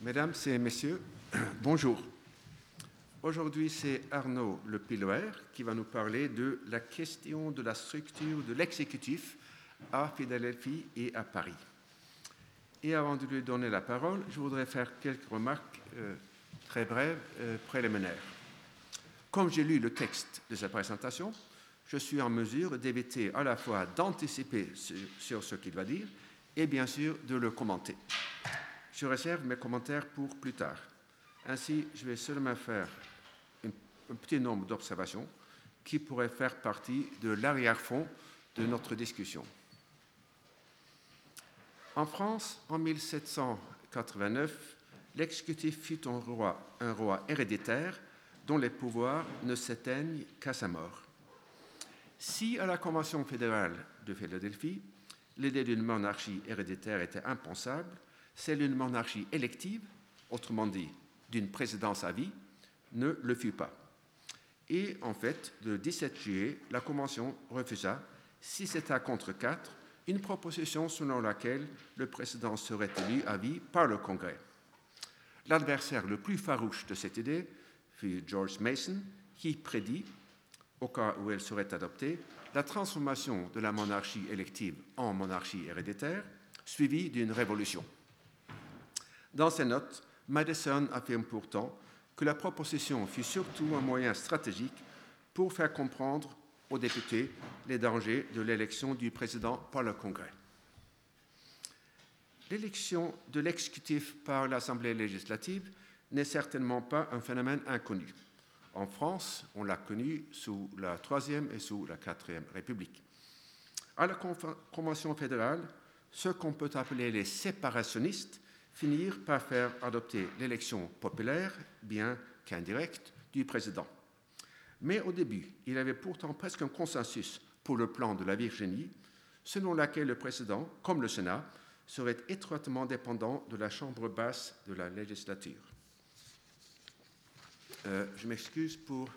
Mesdames et messieurs, bonjour. Aujourd'hui, c'est Arnaud Le Pilloer qui va nous parler de la question de la structure de l'exécutif à Philadelphie et à Paris. Et avant de lui donner la parole, je voudrais faire quelques remarques très brèves, préliminaires. Comme j'ai lu le texte de sa présentation, je suis en mesure d'éviter à la fois d'anticiper sur ce qu'il va dire et bien sûr de le commenter. Je réserve mes commentaires pour plus tard. Ainsi, je vais seulement faire un petit nombre d'observations qui pourraient faire partie de l'arrière-fond de notre discussion. En France, en 1789, l'exécutif fut un roi héréditaire dont les pouvoirs ne s'éteignent qu'à sa mort. Si à la Convention fédérale de Philadelphie, l'idée d'une monarchie héréditaire était impensable, celle d'une monarchie élective, autrement dit d'une présidence à vie, ne le fut pas. Et en fait, le 17 juillet, la Convention refusa, 6 États contre 4, une proposition selon laquelle le président serait élu à vie par le Congrès. L'adversaire le plus farouche de cette idée fut George Mason, qui prédit, au cas où elle serait adoptée, la transformation de la monarchie élective en monarchie héréditaire, suivie d'une révolution. Dans ses notes, Madison affirme pourtant que la proposition fut surtout un moyen stratégique pour faire comprendre aux députés les dangers de l'élection du président par le Congrès. L'élection de l'exécutif par l'Assemblée législative n'est certainement pas un phénomène inconnu. En France, on l'a connu sous la Troisième et sous la Quatrième République. À la Convention fédérale, ceux qu'on peut appeler les séparationnistes finirent par faire adopter l'élection populaire, bien qu'indirecte, du président. Mais au début, il y avait pourtant presque un consensus pour le plan de la Virginie, selon lequel le président, comme le Sénat, serait étroitement dépendant de la chambre basse de la législature. Je m'excuse pour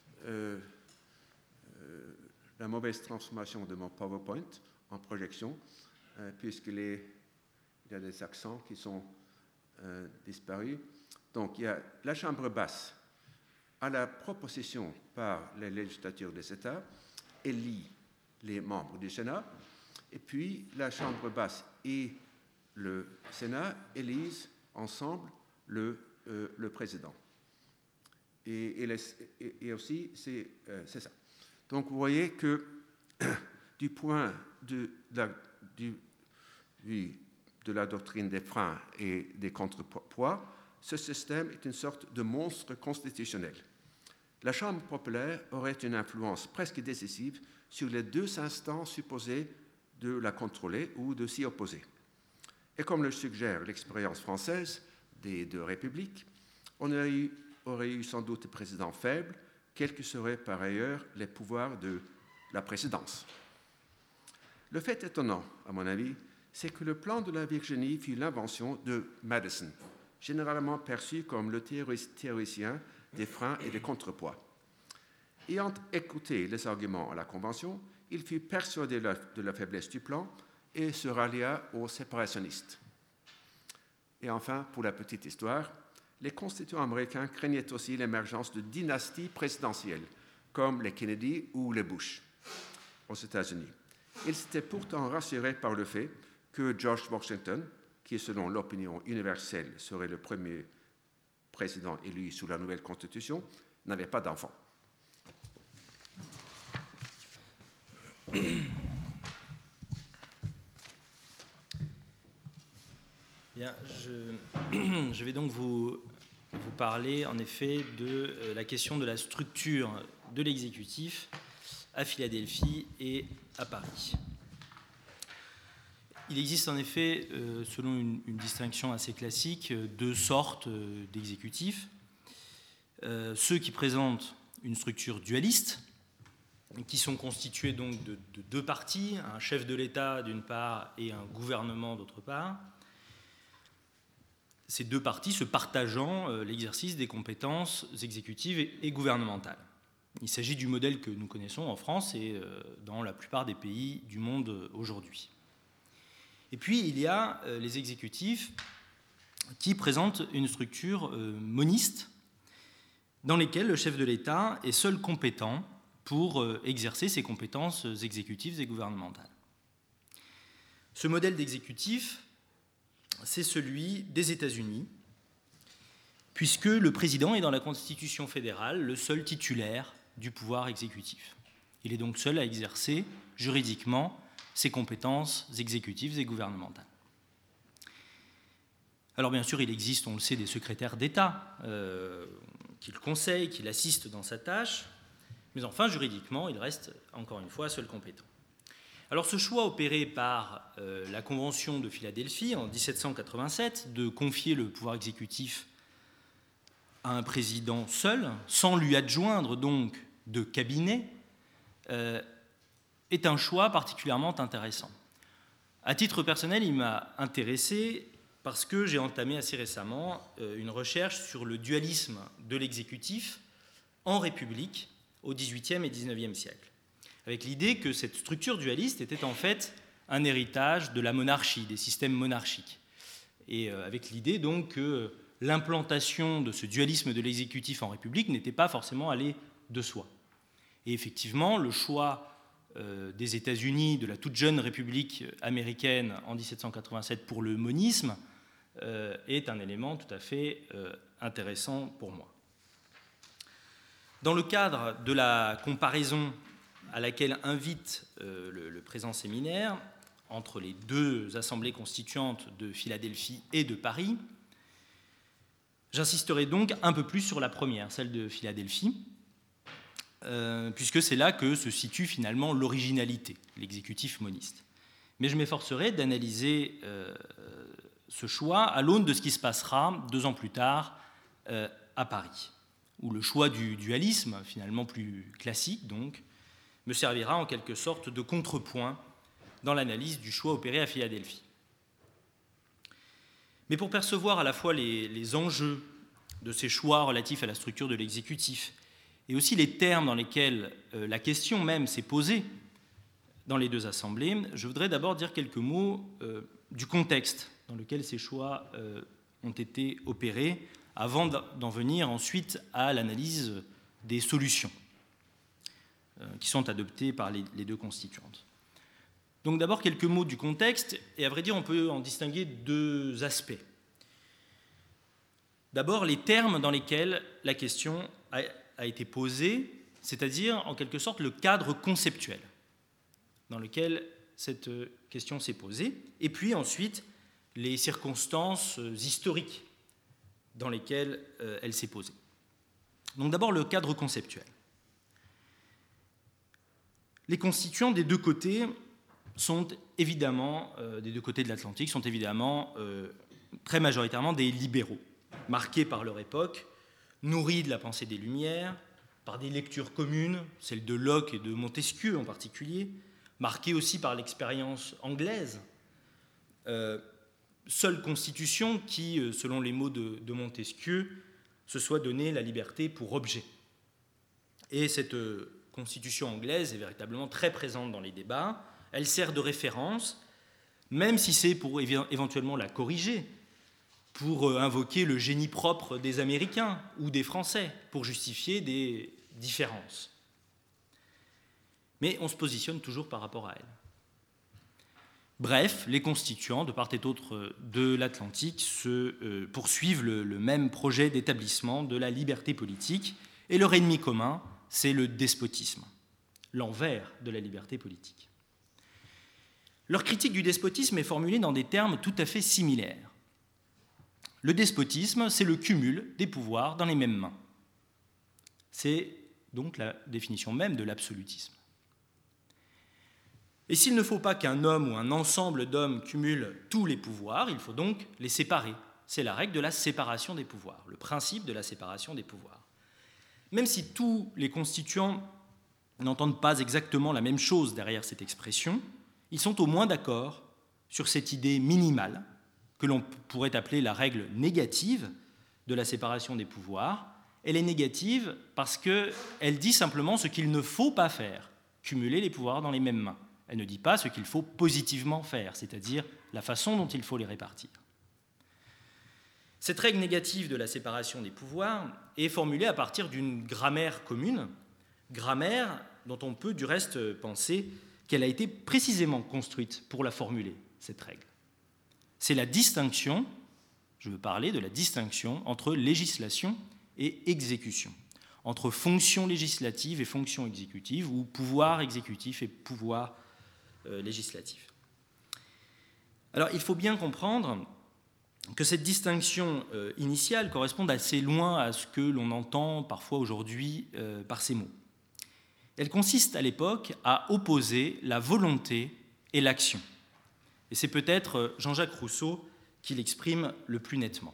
la mauvaise transformation de mon PowerPoint en projection, puisqu'il y a des accents qui sont disparus. Donc, il y a la chambre basse à la proposition par les législatures des États élit les membres du Sénat, et puis la chambre basse et le Sénat élisent ensemble le président. Et aussi, c'est ça. Donc, vous voyez que du point de la doctrine des freins et des contrepoids, ce système est une sorte de monstre constitutionnel. La Chambre populaire aurait une influence presque décisive sur les deux instances supposées de la contrôler ou de s'y opposer. Et comme le suggère l'expérience française des deux républiques, on aurait eu sans doute des présidents faibles, quels que seraient par ailleurs les pouvoirs de la présidence. Le fait étonnant, à mon avis, c'est que le plan de la Virginie fut l'invention de Madison, généralement perçu comme le théoricien des freins et des contrepoids. Ayant écouté les arguments à la Convention, il fut persuadé de la faiblesse du plan et se rallia aux séparationnistes. Et enfin, pour la petite histoire, les constituants américains craignaient aussi l'émergence de dynasties présidentielles, comme les Kennedy ou les Bush aux États-Unis. Ils s'étaient pourtant rassurés par le fait que George Washington, qui selon l'opinion universelle serait le premier président élu sous la nouvelle Constitution, n'avait pas d'enfant. Bien, je vais donc vous parler en effet de la question de la structure de l'exécutif à Philadelphie et à Paris. Il existe en effet, selon une distinction assez classique, deux sortes d'exécutifs. Ceux qui présentent une structure dualiste, qui sont constitués donc de deux parties, un chef de l'État d'une part et un gouvernement d'autre part. Ces deux parties se partageant l'exercice des compétences exécutives et gouvernementales. Il s'agit du modèle que nous connaissons en France et dans la plupart des pays du monde aujourd'hui. Et puis, il y a les exécutifs qui présente une structure moniste dans laquelle le chef de l'État est seul compétent pour exercer ses compétences exécutives et gouvernementales. Ce modèle d'exécutif, c'est celui des États-Unis, puisque le président est dans la Constitution fédérale le seul titulaire du pouvoir exécutif. Il est donc seul à exercer juridiquement ses compétences exécutives et gouvernementales. Alors bien sûr, il existe, on le sait, des secrétaires d'État qui le conseillent, qui l'assistent dans sa tâche, mais enfin, juridiquement, il reste, encore une fois, seul compétent. Alors ce choix opéré par la Convention de Philadelphie en 1787 de confier le pouvoir exécutif à un président seul, sans lui adjoindre donc de cabinet, est un choix particulièrement intéressant. À titre personnel, il m'a intéressé parce que j'ai entamé assez récemment une recherche sur le dualisme de l'exécutif en République au XVIIIe et XIXe siècle, avec l'idée que cette structure dualiste était en fait un héritage de la monarchie, des systèmes monarchiques, et avec l'idée donc que l'implantation de ce dualisme de l'exécutif en République n'était pas forcément allée de soi. Et effectivement, le choix des États-Unis, de la toute jeune République américaine en 1787 pour le monisme, est un élément tout à fait intéressant pour moi. Dans le cadre de la comparaison à laquelle invite le présent séminaire entre les deux assemblées constituantes de Philadelphie et de Paris, j'insisterai donc un peu plus sur la première, celle de Philadelphie, puisque c'est là que se situe finalement l'originalité, l'exécutif moniste. Mais je m'efforcerai d'analyser ce choix à l'aune de ce qui se passera 2 ans plus tard à Paris, où le choix du dualisme, finalement plus classique donc, me servira en quelque sorte de contrepoint dans l'analyse du choix opéré à Philadelphie. Mais pour percevoir à la fois les enjeux de ces choix relatifs à la structure de l'exécutif et aussi les termes dans lesquels la question même s'est posée dans les deux assemblées, je voudrais d'abord dire quelques mots du contexte dans lequel ces choix ont été opérés, avant d'en venir ensuite à l'analyse des solutions qui sont adoptées par les deux constituantes. Donc d'abord quelques mots du contexte, et à vrai dire on peut en distinguer 2 aspects. D'abord les termes dans lesquels la question a été posée, c'est-à-dire en quelque sorte le cadre conceptuel dans lequel cette question s'est posée, et puis ensuite les circonstances historiques dans lesquelles elle s'est posée. Donc d'abord le cadre conceptuel. Les constituants des deux côtés sont évidemment, des deux côtés de l'Atlantique, sont évidemment très majoritairement des libéraux, marqués par leur époque, nourris de la pensée des Lumières, par des lectures communes, celles de Locke et de Montesquieu en particulier, marqués aussi par l'expérience anglaise, seule constitution qui, selon les mots de Montesquieu, se soit donné la liberté pour objet. Et cette constitution anglaise est véritablement très présente dans les débats. Elle sert de référence, même si c'est pour éventuellement la corriger, pour invoquer le génie propre des Américains ou des Français, pour justifier des différences. Mais on se positionne toujours par rapport à elle. Bref, les constituants, de part et d'autre de l'Atlantique, poursuivent le même projet d'établissement de la liberté politique, et leur ennemi commun, c'est le despotisme, l'envers de la liberté politique. Leur critique du despotisme est formulée dans des termes tout à fait similaires. Le despotisme, c'est le cumul des pouvoirs dans les mêmes mains. C'est donc la définition même de l'absolutisme. Et s'il ne faut pas qu'un homme ou un ensemble d'hommes cumule tous les pouvoirs, il faut donc les séparer. C'est la règle de la séparation des pouvoirs, le principe de la séparation des pouvoirs. Même si tous les constituants n'entendent pas exactement la même chose derrière cette expression, ils sont au moins d'accord sur cette idée minimale, que l'on pourrait appeler la règle négative de la séparation des pouvoirs. Elle est négative parce qu'elle dit simplement ce qu'il ne faut pas faire, cumuler les pouvoirs dans les mêmes mains. Elle ne dit pas ce qu'il faut positivement faire, c'est-à-dire la façon dont il faut les répartir. Cette règle négative de la séparation des pouvoirs est formulée à partir d'une grammaire commune, grammaire dont on peut du reste penser qu'elle a été précisément construite pour la formuler, cette règle. C'est la distinction, je veux parler de la distinction entre législation et exécution, entre fonction législative et fonction exécutive, ou pouvoir exécutif et pouvoir législatif. Alors, il faut bien comprendre que cette distinction initiale corresponde assez loin à ce que l'on entend parfois aujourd'hui par ces mots. Elle consiste à l'époque à opposer la volonté et l'action. Et c'est peut-être Jean-Jacques Rousseau qui l'exprime le plus nettement.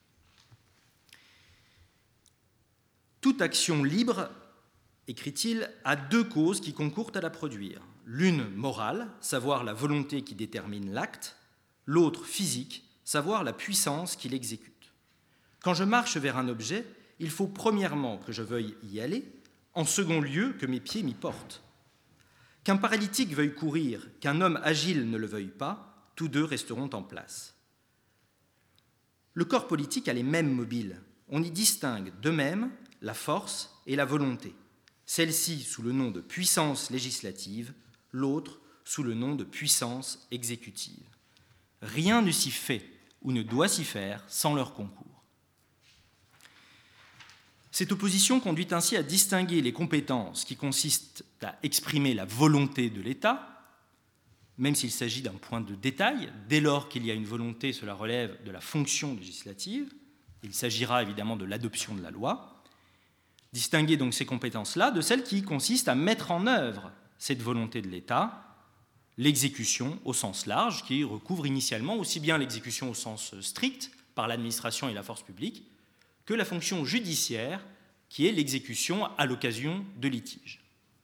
Toute action libre, écrit-il, a deux causes qui concourent à la produire. L'une morale, savoir la volonté qui détermine l'acte, l'autre physique, savoir la puissance qui l'exécute. Quand je marche vers un objet, il faut premièrement que je veuille y aller, en second lieu que mes pieds m'y portent. Qu'un paralytique veuille courir, qu'un homme agile ne le veuille pas, tous deux resteront en place. Le corps politique a les mêmes mobiles. On y distingue d'eux-mêmes la force et la volonté, celle-ci sous le nom de puissance législative, l'autre sous le nom de puissance exécutive. Rien ne s'y fait ou ne doit s'y faire sans leur concours. Cette opposition conduit ainsi à distinguer les compétences qui consistent à exprimer la volonté de l'État, même s'il s'agit d'un point de détail. Dès lors qu'il y a une volonté, cela relève de la fonction législative. Il s'agira évidemment de l'adoption de la loi. Distinguer donc ces compétences-là de celles qui consistent à mettre en œuvre cette volonté de l'État, l'exécution au sens large, qui recouvre initialement aussi bien l'exécution au sens strict par l'administration et la force publique, que la fonction judiciaire, qui est l'exécution à l'occasion de litiges.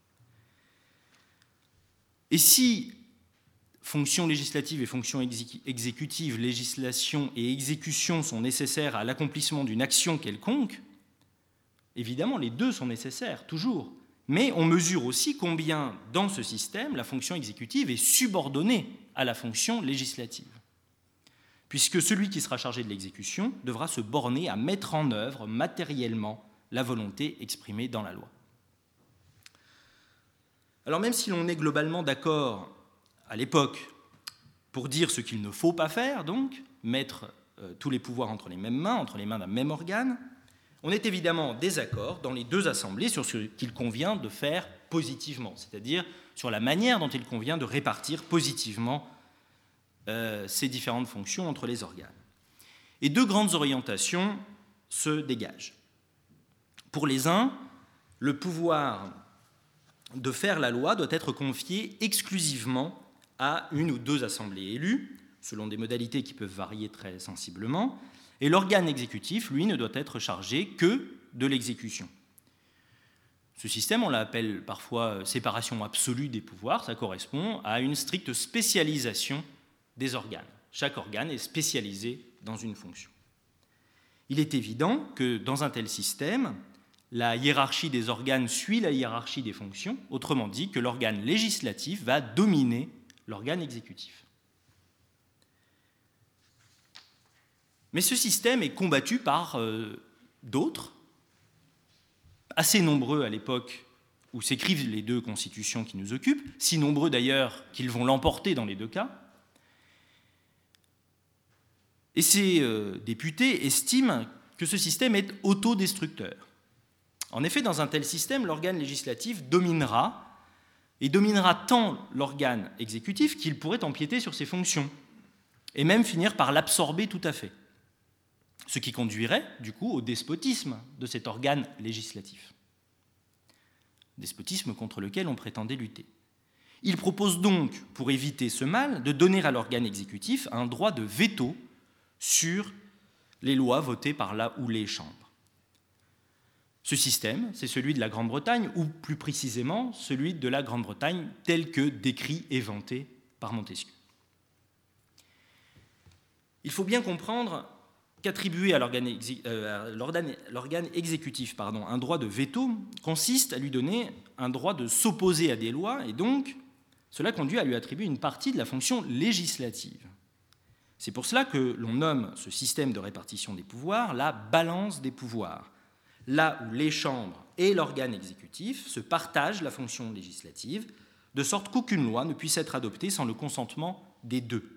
Et si fonction législative et fonction exécutive, législation et exécution sont nécessaires à l'accomplissement d'une action quelconque, évidemment, les deux sont nécessaires, toujours. Mais on mesure aussi combien, dans ce système, la fonction exécutive est subordonnée à la fonction législative, puisque celui qui sera chargé de l'exécution devra se borner à mettre en œuvre matériellement la volonté exprimée dans la loi. Alors même si l'on est globalement d'accord à l'époque pour dire ce qu'il ne faut pas faire, donc mettre tous les pouvoirs entre les mains d'un même organe, on est évidemment en désaccord dans les deux assemblées sur ce qu'il convient de faire positivement, c'est-à-dire sur la manière dont il convient de répartir positivement ces différentes fonctions entre les organes. Et deux grandes orientations se dégagent. Pour les uns, le pouvoir de faire la loi doit être confié exclusivement à une ou deux assemblées élues, selon des modalités qui peuvent varier très sensiblement, et l'organe exécutif, lui, ne doit être chargé que de l'exécution. Ce système, on l'appelle parfois séparation absolue des pouvoirs, ça correspond à une stricte spécialisation des organes. Chaque organe est spécialisé dans une fonction. Il est évident que dans un tel système, la hiérarchie des organes suit la hiérarchie des fonctions, autrement dit que l'organe législatif va dominer l'organe exécutif. Mais ce système est combattu par d'autres, assez nombreux à l'époque où s'écrivent les deux constitutions qui nous occupent, si nombreux d'ailleurs qu'ils vont l'emporter dans les deux cas. Et ces députés estiment que ce système est autodestructeur. En effet, dans un tel système, l'organe législatif dominera, et dominera tant l'organe exécutif qu'il pourrait empiéter sur ses fonctions, et même finir par l'absorber tout à fait. Ce qui conduirait, du coup, au despotisme de cet organe législatif. Despotisme contre lequel on prétendait lutter. Il propose donc, pour éviter ce mal, de donner à l'organe exécutif un droit de veto sur les lois votées par la ou les chambres. Ce système, c'est celui de la Grande-Bretagne, ou plus précisément celui de la Grande-Bretagne tel que décrit et vanté par Montesquieu. Il faut bien comprendre qu'attribuer à l'organe exécutif un droit de veto consiste à lui donner un droit de s'opposer à des lois, et donc cela conduit à lui attribuer une partie de la fonction législative. C'est pour cela que l'on nomme ce système de répartition des pouvoirs la balance des pouvoirs, là où les chambres et l'organe exécutif se partagent la fonction législative, de sorte qu'aucune loi ne puisse être adoptée sans le consentement des deux.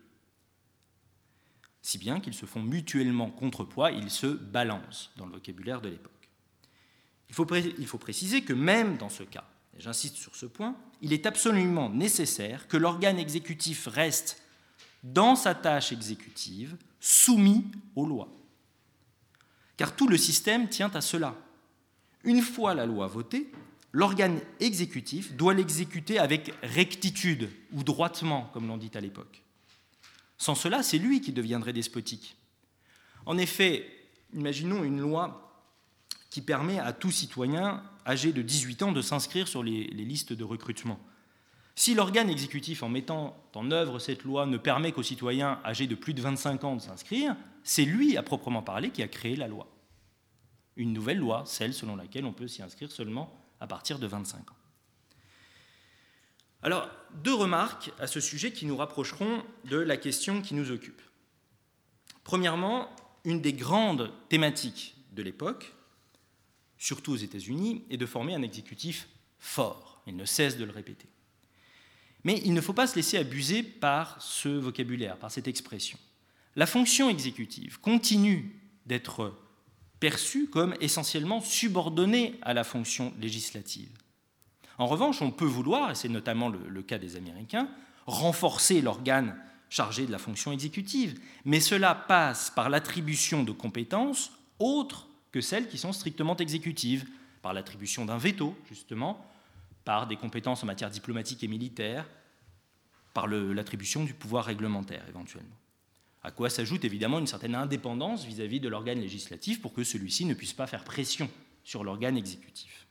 Si bien qu'ils se font mutuellement contrepoids, ils se balancent dans le vocabulaire de l'époque. Il faut préciser que même dans ce cas, et j'insiste sur ce point, il est absolument nécessaire que l'organe exécutif reste, dans sa tâche exécutive, soumis aux lois. Car tout le système tient à cela. Une fois la loi votée, l'organe exécutif doit l'exécuter avec rectitude ou droitement, comme l'on dit à l'époque. Sans cela, c'est lui qui deviendrait despotique. En effet, imaginons une loi qui permet à tout citoyen âgé de 18 ans de s'inscrire sur les listes de recrutement. Si l'organe exécutif, en mettant en œuvre cette loi, ne permet qu'aux citoyens âgés de plus de 25 ans de s'inscrire, c'est lui, à proprement parler, qui a créé la loi. Une nouvelle loi, celle selon laquelle on peut s'y inscrire seulement à partir de 25 ans. Alors, deux remarques à ce sujet qui nous rapprocheront de la question qui nous occupe. Premièrement, une des grandes thématiques de l'époque, surtout aux États-Unis, est de former un exécutif fort. Il ne cesse de le répéter. Mais il ne faut pas se laisser abuser par ce vocabulaire, par cette expression. La fonction exécutive continue d'être perçue comme essentiellement subordonnée à la fonction législative. En revanche, on peut vouloir, et c'est notamment le cas des Américains, renforcer l'organe chargé de la fonction exécutive, mais cela passe par l'attribution de compétences autres que celles qui sont strictement exécutives, par l'attribution d'un veto, justement, par des compétences en matière diplomatique et militaire, par l'attribution du pouvoir réglementaire, éventuellement. À quoi s'ajoute évidemment une certaine indépendance vis-à-vis de l'organe législatif pour que celui-ci ne puisse pas faire pression sur l'organe exécutif.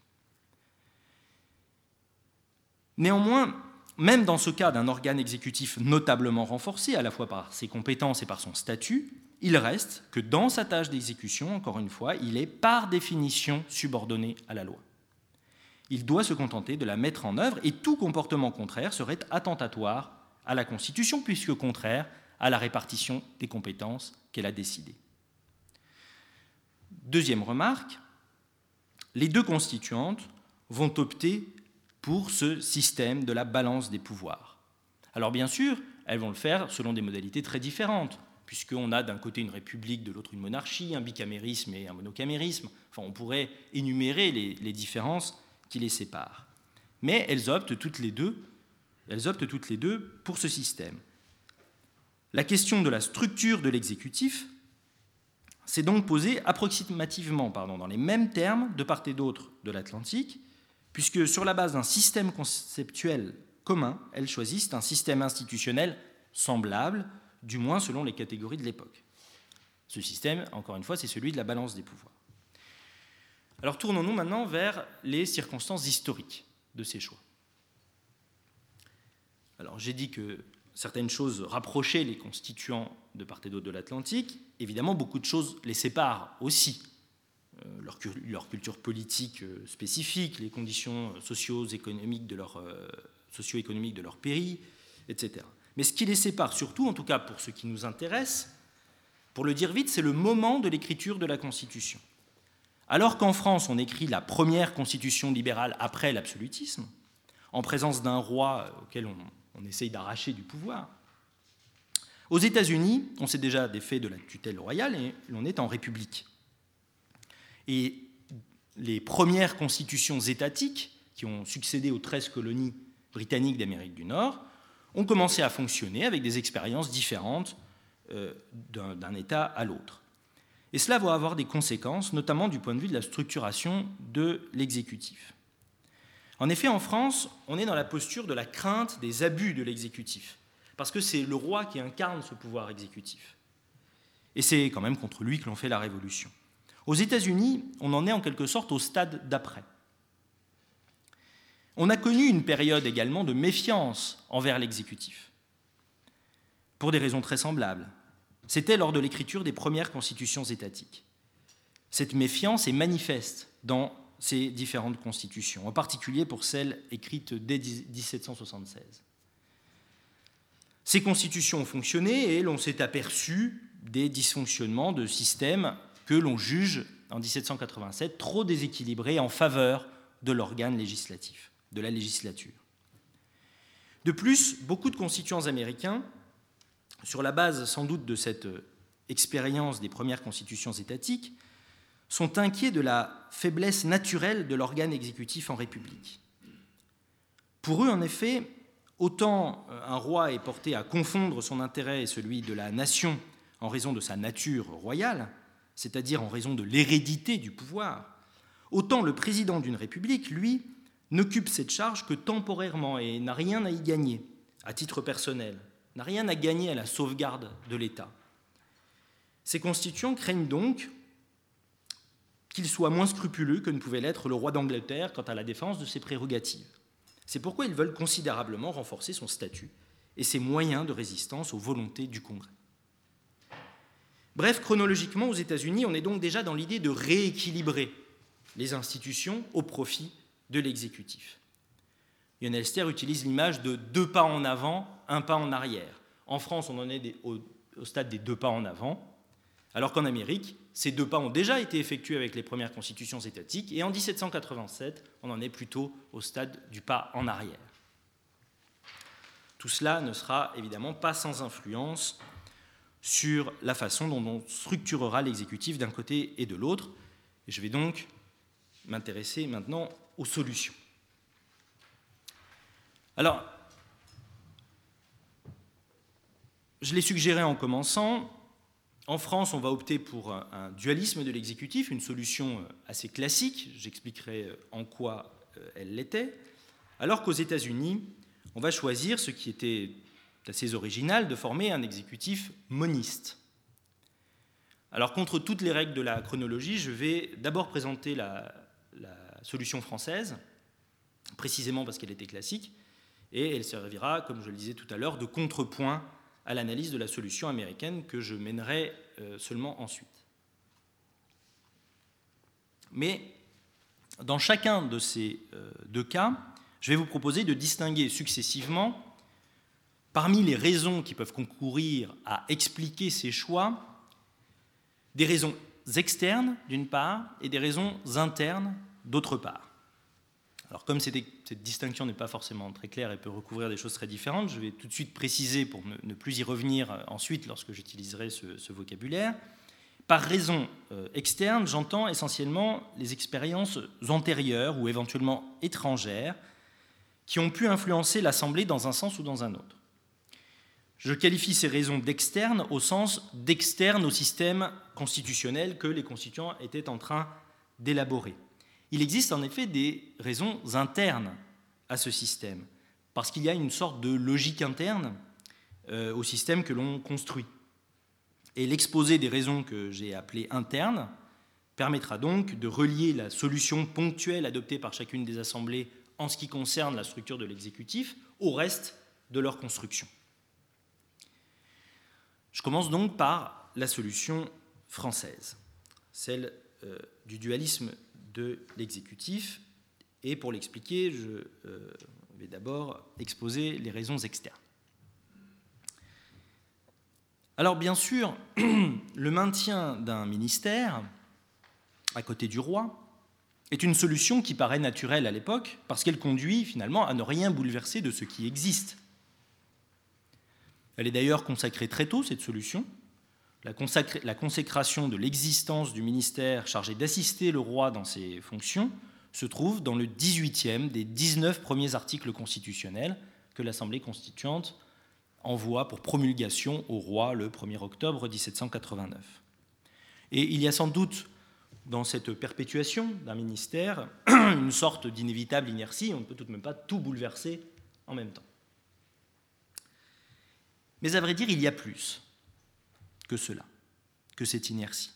Néanmoins, même dans ce cas d'un organe exécutif notablement renforcé, à la fois par ses compétences et par son statut, il reste que dans sa tâche d'exécution, encore une fois, il est par définition subordonné à la loi. Il doit se contenter de la mettre en œuvre et tout comportement contraire serait attentatoire à la Constitution, puisque contraire à la répartition des compétences qu'elle a décidées. Deuxième remarque, les deux constituantes vont opter pour ce système de la balance des pouvoirs. Alors bien sûr, elles vont le faire selon des modalités très différentes, puisqu'on a d'un côté une république, de l'autre une monarchie, un bicamérisme et un monocamérisme. Enfin, on pourrait énumérer les différences qui les séparent. Mais elles optent toutes les deux pour ce système. La question de la structure de l'exécutif s'est donc posée approximativement dans les mêmes termes de part et d'autre de l'Atlantique, puisque sur la base d'un système conceptuel commun, elles choisissent un système institutionnel semblable, du moins selon les catégories de l'époque. Ce système, encore une fois, c'est celui de la balance des pouvoirs. Alors tournons-nous maintenant vers les circonstances historiques de ces choix. Alors j'ai dit que certaines choses rapprochaient les constituants de part et d'autre de l'Atlantique. Évidemment, beaucoup de choses les séparent aussi. Leur culture politique spécifique, les conditions socio-économiques de leur pays, etc. Mais ce qui les sépare surtout, en tout cas pour ce qui nous intéresse, pour le dire vite, c'est le moment de l'écriture de la Constitution. Alors qu'en France, on écrit la première constitution libérale après l'absolutisme, en présence d'un roi auquel on essaye d'arracher du pouvoir, aux États-Unis, on sait déjà des faits de la tutelle royale et l'on est en république. Et les premières constitutions étatiques, qui ont succédé aux 13 colonies britanniques d'Amérique du Nord, ont commencé à fonctionner avec des expériences différentes d'un État à l'autre. Et cela va avoir des conséquences, notamment du point de vue de la structuration de l'exécutif. En effet, en France, on est dans la posture de la crainte des abus de l'exécutif, parce que c'est le roi qui incarne ce pouvoir exécutif. Et c'est quand même contre lui que l'on fait la révolution. Aux États-Unis, on en est en quelque sorte au stade d'après. On a connu une période également de méfiance envers l'exécutif, pour des raisons très semblables. C'était lors de l'écriture des premières constitutions étatiques. Cette méfiance est manifeste dans ces différentes constitutions, en particulier pour celles écrites dès 1776. Ces constitutions ont fonctionné et l'on s'est aperçu des dysfonctionnements de systèmes que l'on juge en 1787 trop déséquilibrés en faveur de l'organe législatif, de la législature. De plus, beaucoup de constituants américains, sur la base sans doute de cette expérience des premières constitutions étatiques, sont inquiets de la faiblesse naturelle de l'organe exécutif en République. Pour eux, en effet, autant un roi est porté à confondre son intérêt et celui de la nation en raison de sa nature royale, c'est-à-dire en raison de l'hérédité du pouvoir, autant le président d'une république, lui, n'occupe cette charge que temporairement et n'a rien à y gagner, à titre personnel, n'a rien à gagner à la sauvegarde de l'État. Ces constituants craignent donc qu'il soit moins scrupuleux que ne pouvait l'être le roi d'Angleterre quant à la défense de ses prérogatives. C'est pourquoi ils veulent considérablement renforcer son statut et ses moyens de résistance aux volontés du Congrès. Bref, chronologiquement, aux États-Unis, on est donc déjà dans l'idée de rééquilibrer les institutions au profit de l'exécutif. Lionel Ster utilise l'image de 2 pas en avant, 1 pas en arrière. En France, on en est au stade des 2 pas en avant, alors qu'en Amérique, ces 2 pas ont déjà été effectués avec les premières constitutions étatiques, et en 1787, on en est plutôt au stade du pas en arrière. Tout cela ne sera évidemment pas sans influence sur la façon dont on structurera l'exécutif d'un côté et de l'autre. Et je vais donc m'intéresser maintenant aux solutions. Alors, je l'ai suggéré en commençant, en France, on va opter pour un dualisme de l'exécutif, une solution assez classique, j'expliquerai en quoi elle l'était, alors qu'aux États-Unis, on va choisir, ce qui était assez original, de former un exécutif moniste. Alors, contre toutes les règles de la chronologie, je vais d'abord présenter la solution française, précisément parce qu'elle était classique, et elle servira, comme je le disais tout à l'heure, de contrepoint à l'analyse de la solution américaine que je mènerai seulement ensuite. Mais dans chacun de ces 2 cas, je vais vous proposer de distinguer successivement, parmi les raisons qui peuvent concourir à expliquer ces choix, des raisons externes d'une part et des raisons internes d'autre part. Alors comme cette distinction n'est pas forcément très claire et peut recouvrir des choses très différentes, je vais tout de suite préciser pour ne plus y revenir ensuite lorsque j'utiliserai ce vocabulaire. Par raison externe, j'entends essentiellement les expériences antérieures ou éventuellement étrangères qui ont pu influencer l'Assemblée dans un sens ou dans un autre. Je qualifie ces raisons d'externes au sens d'externes au système constitutionnel que les constituants étaient en train d'élaborer. Il existe en effet des raisons internes à ce système, parce qu'il y a une sorte de logique interne au système que l'on construit. Et l'exposé des raisons que j'ai appelées internes permettra donc de relier la solution ponctuelle adoptée par chacune des assemblées en ce qui concerne la structure de l'exécutif au reste de leur construction. Je commence donc par la solution française, celle du dualisme de l'exécutif. Et pour l'expliquer, je vais d'abord exposer les raisons externes. Alors bien sûr, le maintien d'un ministère à côté du roi est une solution qui paraît naturelle à l'époque parce qu'elle conduit finalement à ne rien bouleverser de ce qui existe. Elle est d'ailleurs consacrée très tôt, cette solution. La consécration de l'existence du ministère chargé d'assister le roi dans ses fonctions se trouve dans le 18e des 19 premiers articles constitutionnels que l'Assemblée constituante envoie pour promulgation au roi le 1er octobre 1789. Et il y a sans doute dans cette perpétuation d'un ministère une sorte d'inévitable inertie, on ne peut tout de même pas tout bouleverser en même temps. Mais à vrai dire, il y a plus que cela, que cette inertie.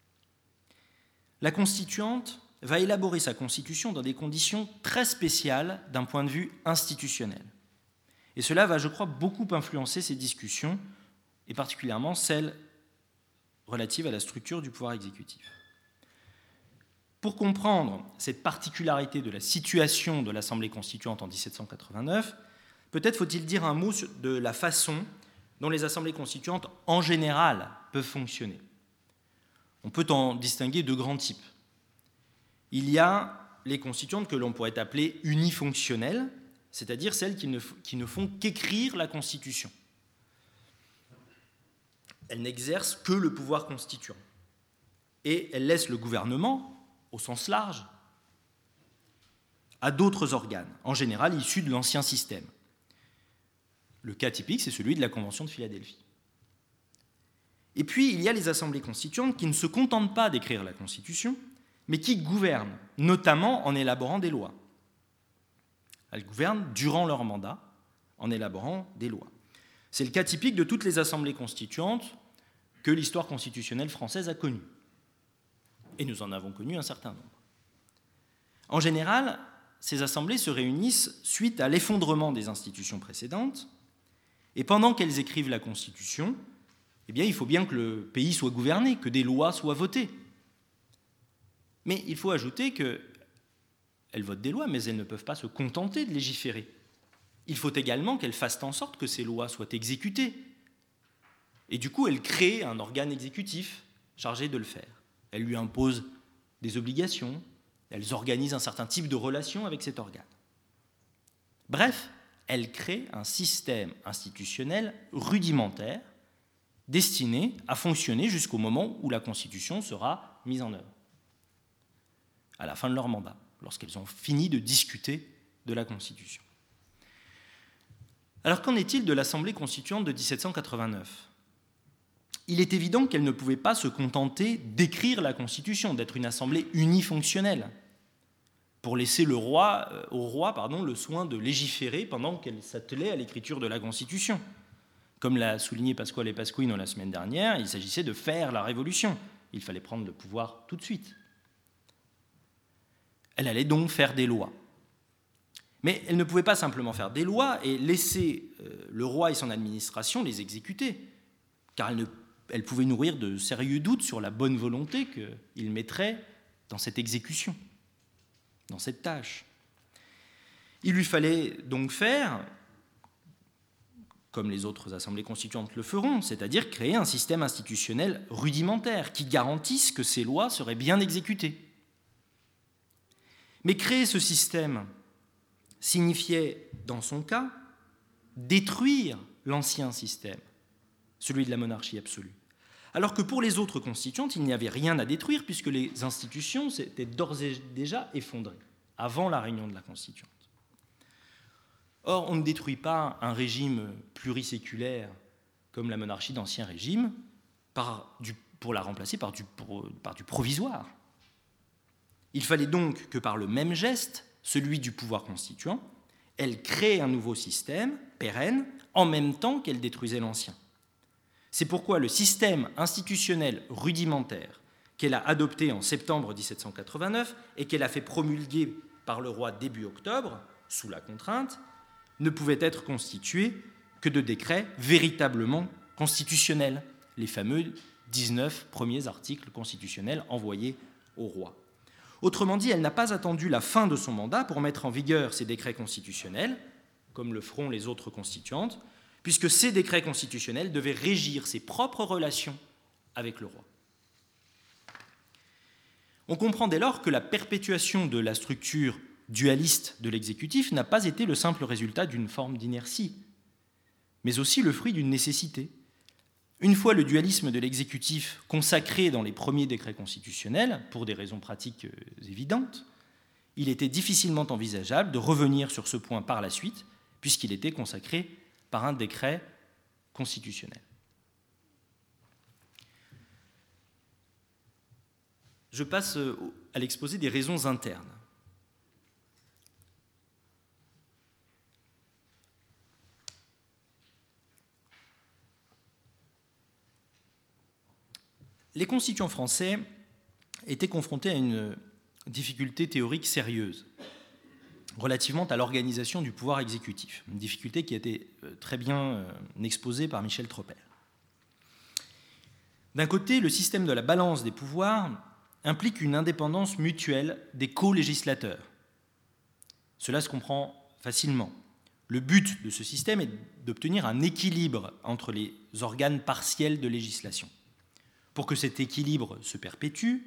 La constituante va élaborer sa constitution dans des conditions très spéciales d'un point de vue institutionnel. Et cela va, je crois, beaucoup influencer ces discussions, et particulièrement celles relatives à la structure du pouvoir exécutif. Pour comprendre cette particularité de la situation de l'Assemblée constituante en 1789, peut-être faut-il dire un mot de la façon dont les assemblées constituantes, en général, peuvent fonctionner. On peut en distinguer deux grands types. Il y a les constituantes que l'on pourrait appeler unifonctionnelles, c'est-à-dire celles qui ne font qu'écrire la Constitution. Elles n'exercent que le pouvoir constituant. Et elles laissent le gouvernement, au sens large, à d'autres organes, en général issus de l'ancien système. Le cas typique, c'est celui de la Convention de Philadelphie. Et puis, il y a les assemblées constituantes qui ne se contentent pas d'écrire la Constitution, mais qui gouvernent, notamment en élaborant des lois. Elles gouvernent durant leur mandat, en élaborant des lois. C'est le cas typique de toutes les assemblées constituantes que l'histoire constitutionnelle française a connues. Et nous en avons connu un certain nombre. En général, ces assemblées se réunissent suite à l'effondrement des institutions précédentes, et pendant qu'elles écrivent la Constitution, eh bien, il faut bien que le pays soit gouverné, que des lois soient votées. Mais il faut ajouter qu'elles votent des lois, mais elles ne peuvent pas se contenter de légiférer. Il faut également qu'elles fassent en sorte que ces lois soient exécutées. Et du coup, elles créent un organe exécutif chargé de le faire. Elles lui imposent des obligations, elles organisent un certain type de relations avec cet organe. Bref, elles créent un système institutionnel rudimentaire destiné à fonctionner jusqu'au moment où la Constitution sera mise en œuvre, à la fin de leur mandat, lorsqu'elles ont fini de discuter de la Constitution. Alors qu'en est-il de l'Assemblée constituante de 1789 ? Il est évident qu'elle ne pouvait pas se contenter d'écrire la Constitution, d'être une assemblée unifonctionnelle, pour laisser au roi le soin de légiférer pendant qu'elle s'attelait à l'écriture de la Constitution. Comme l'a souligné Pasquale Pasquino la semaine dernière, il s'agissait de faire la révolution. Il fallait prendre le pouvoir tout de suite. Elle allait donc faire des lois. Mais elle ne pouvait pas simplement faire des lois et laisser le roi et son administration les exécuter, car elle pouvait nourrir de sérieux doutes sur la bonne volonté qu'il mettrait dans cette exécution, dans cette tâche. Il lui fallait donc faire, comme les autres assemblées constituantes le feront, c'est-à-dire créer un système institutionnel rudimentaire qui garantisse que ces lois seraient bien exécutées. Mais créer ce système signifiait, dans son cas, détruire l'ancien système, celui de la monarchie absolue. Alors que pour les autres constituantes, il n'y avait rien à détruire puisque les institutions s'étaient d'ores et déjà effondrées avant la réunion de la Constituante. Or, on ne détruit pas un régime pluriséculaire comme la monarchie d'Ancien Régime pour la remplacer par du provisoire. Il fallait donc que par le même geste, celui du pouvoir constituant, elle crée un nouveau système pérenne en même temps qu'elle détruisait l'ancien. C'est pourquoi le système institutionnel rudimentaire qu'elle a adopté en septembre 1789 et qu'elle a fait promulguer par le roi début octobre, sous la contrainte, ne pouvait être constitué que de décrets véritablement constitutionnels, les fameux 19 premiers articles constitutionnels envoyés au roi. Autrement dit, elle n'a pas attendu la fin de son mandat pour mettre en vigueur ces décrets constitutionnels, comme le feront les autres constituantes, puisque ces décrets constitutionnels devaient régir ses propres relations avec le roi. On comprend dès lors que la perpétuation de la structure dualiste de l'exécutif n'a pas été le simple résultat d'une forme d'inertie, mais aussi le fruit d'une nécessité. Une fois le dualisme de l'exécutif consacré dans les premiers décrets constitutionnels, pour des raisons pratiques évidentes, il était difficilement envisageable de revenir sur ce point par la suite, puisqu'il était consacré par un décret constitutionnel. Je passe à l'exposé des raisons internes. Les constituants français étaient confrontés à une difficulté théorique sérieuse relativement à l'organisation du pouvoir exécutif, une difficulté qui a été très bien exposée par Michel Tropel. D'un côté, le système de la balance des pouvoirs implique une indépendance mutuelle des co-législateurs. Cela se comprend facilement. Le but de ce système est d'obtenir un équilibre entre les organes partiels de législation. Pour que cet équilibre se perpétue,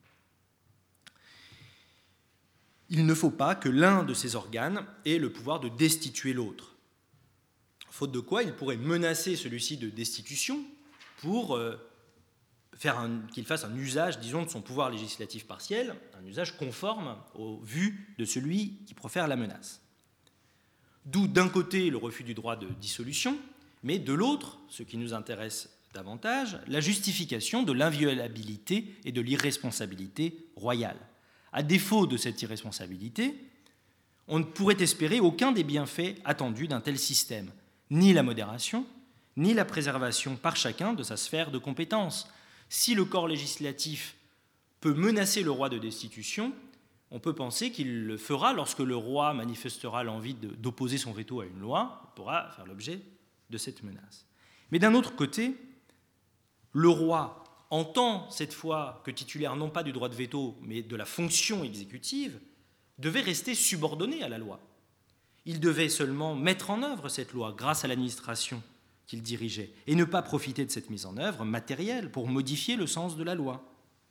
il ne faut pas que l'un de ces organes ait le pouvoir de destituer l'autre. Faute de quoi, il pourrait menacer celui-ci de destitution pour qu'il fasse un usage, disons, de son pouvoir législatif partiel, un usage conforme au vu de celui qui profère la menace. D'où, d'un côté, le refus du droit de dissolution, mais de l'autre, ce qui nous intéresse davantage, la justification de l'inviolabilité et de l'irresponsabilité royale. À défaut de cette irresponsabilité, on ne pourrait espérer aucun des bienfaits attendus d'un tel système, ni la modération, ni la préservation par chacun de sa sphère de compétence. Si le corps législatif peut menacer le roi de destitution, on peut penser qu'il le fera lorsque le roi manifestera l'envie d'opposer son veto à une loi, il pourra faire l'objet de cette menace. Mais d'un autre côté, le roi, en tant cette fois que titulaire non pas du droit de veto, mais de la fonction exécutive, devait rester subordonné à la loi. Il devait seulement mettre en œuvre cette loi grâce à l'administration qu'il dirigeait et ne pas profiter de cette mise en œuvre matérielle pour modifier le sens de la loi.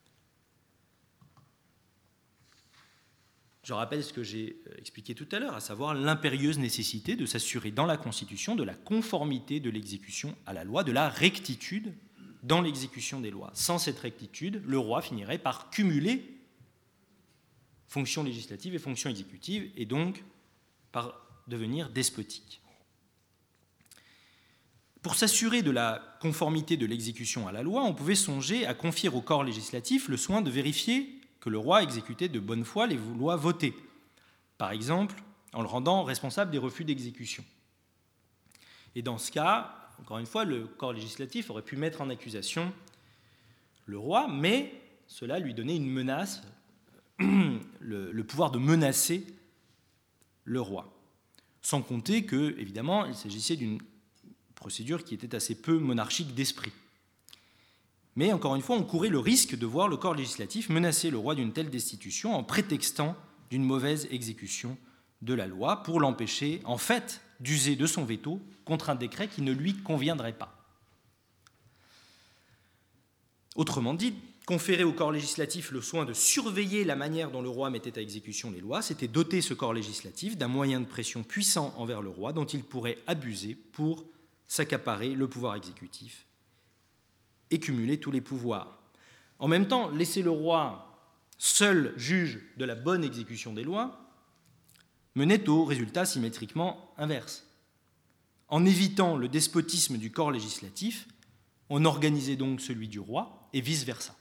Je rappelle ce que j'ai expliqué tout à l'heure, à savoir l'impérieuse nécessité de s'assurer dans la Constitution de la conformité de l'exécution à la loi, de la rectitude dans l'exécution des lois. Sans cette rectitude, le roi finirait par cumuler fonction législative et fonction exécutive et donc par devenir despotique. Pour s'assurer de la conformité de l'exécution à la loi, on pouvait songer à confier au corps législatif le soin de vérifier que le roi exécutait de bonne foi les lois votées, par exemple en le rendant responsable des refus d'exécution. Et dans ce cas, encore une fois, le corps législatif aurait pu mettre en accusation le roi, mais cela lui donnait une menace, le pouvoir de menacer le roi. Sans compter que, évidemment, il s'agissait d'une procédure qui était assez peu monarchique d'esprit. Mais, encore une fois, on courait le risque de voir le corps législatif menacer le roi d'une telle destitution en prétextant d'une mauvaise exécution de la loi pour l'empêcher, en fait, d'user de son veto contre un décret qui ne lui conviendrait pas. Autrement dit, conférer au corps législatif le soin de surveiller la manière dont le roi mettait à exécution les lois, c'était doter ce corps législatif d'un moyen de pression puissant envers le roi dont il pourrait abuser pour s'accaparer le pouvoir exécutif et cumuler tous les pouvoirs. En même temps, laisser le roi seul juge de la bonne exécution des lois menait au résultat symétriquement inverse. En évitant le despotisme du corps législatif, on organisait donc celui du roi et vice-versa.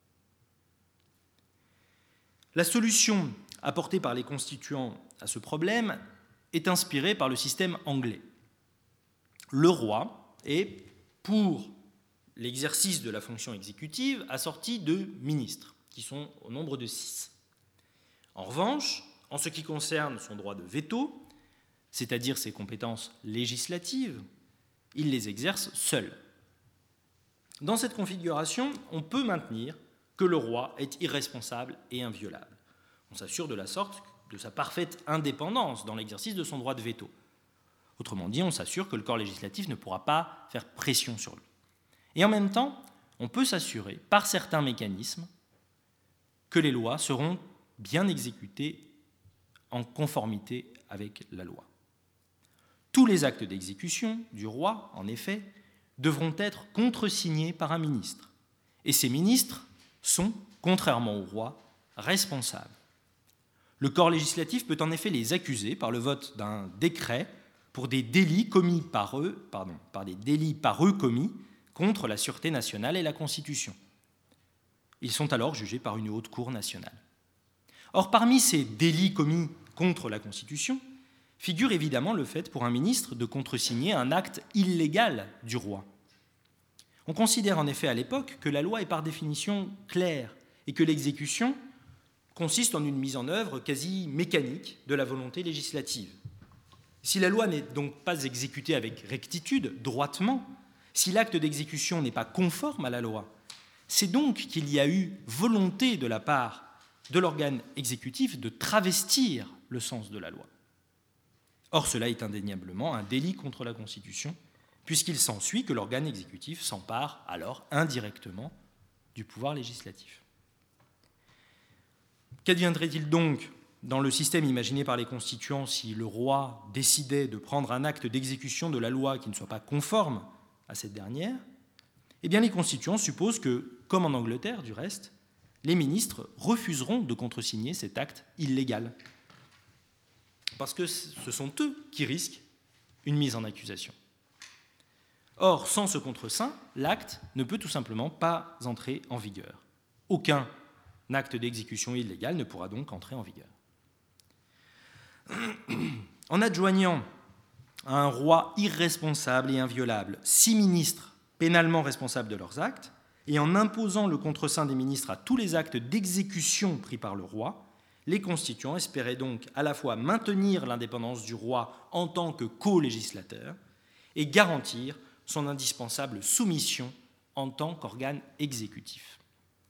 La solution apportée par les constituants à ce problème est inspirée par le système anglais. Le roi est, pour l'exercice de la fonction exécutive, assorti de ministres, qui sont au nombre de 6. En revanche, en ce qui concerne son droit de veto, c'est-à-dire ses compétences législatives, il les exerce seul. Dans cette configuration, on peut maintenir que le roi est irresponsable et inviolable. On s'assure de la sorte de sa parfaite indépendance dans l'exercice de son droit de veto. Autrement dit, on s'assure que le corps législatif ne pourra pas faire pression sur lui. Et en même temps, on peut s'assurer, par certains mécanismes, que les lois seront bien exécutées en conformité avec la loi. Tous les actes d'exécution du roi, en effet, devront être contresignés par un ministre. Et ces ministres sont, contrairement au roi, responsables. Le corps législatif peut en effet les accuser par le vote d'un décret pour des délits commis par eux commis contre la sûreté nationale et la Constitution. Ils sont alors jugés par une haute cour nationale. Or, parmi ces délits commis contre la Constitution, figure évidemment le fait pour un ministre de contresigner un acte illégal du roi. On considère en effet à l'époque que la loi est par définition claire et que l'exécution consiste en une mise en œuvre quasi mécanique de la volonté législative. Si la loi n'est donc pas exécutée avec rectitude, droitement, si l'acte d'exécution n'est pas conforme à la loi, c'est donc qu'il y a eu volonté de la part de l'organe exécutif de travestir le sens de la loi. Or, cela est indéniablement un délit contre la Constitution, puisqu'il s'ensuit que l'organe exécutif s'empare alors indirectement du pouvoir législatif. Qu'adviendrait-il donc dans le système imaginé par les constituants si le roi décidait de prendre un acte d'exécution de la loi qui ne soit pas conforme à cette dernière? Eh bien, les constituants supposent que, comme en Angleterre du reste, les ministres refuseront de contresigner cet acte illégal, parce que ce sont eux qui risquent une mise en accusation. Or, sans ce contreseing, l'acte ne peut tout simplement pas entrer en vigueur. Aucun acte d'exécution illégale ne pourra donc entrer en vigueur. En adjoignant à un roi irresponsable et inviolable 6 ministres pénalement responsables de leurs actes, et en imposant le contreseing des ministres à tous les actes d'exécution pris par le roi, les constituants espéraient donc à la fois maintenir l'indépendance du roi en tant que co-législateur et garantir son indispensable soumission en tant qu'organe exécutif.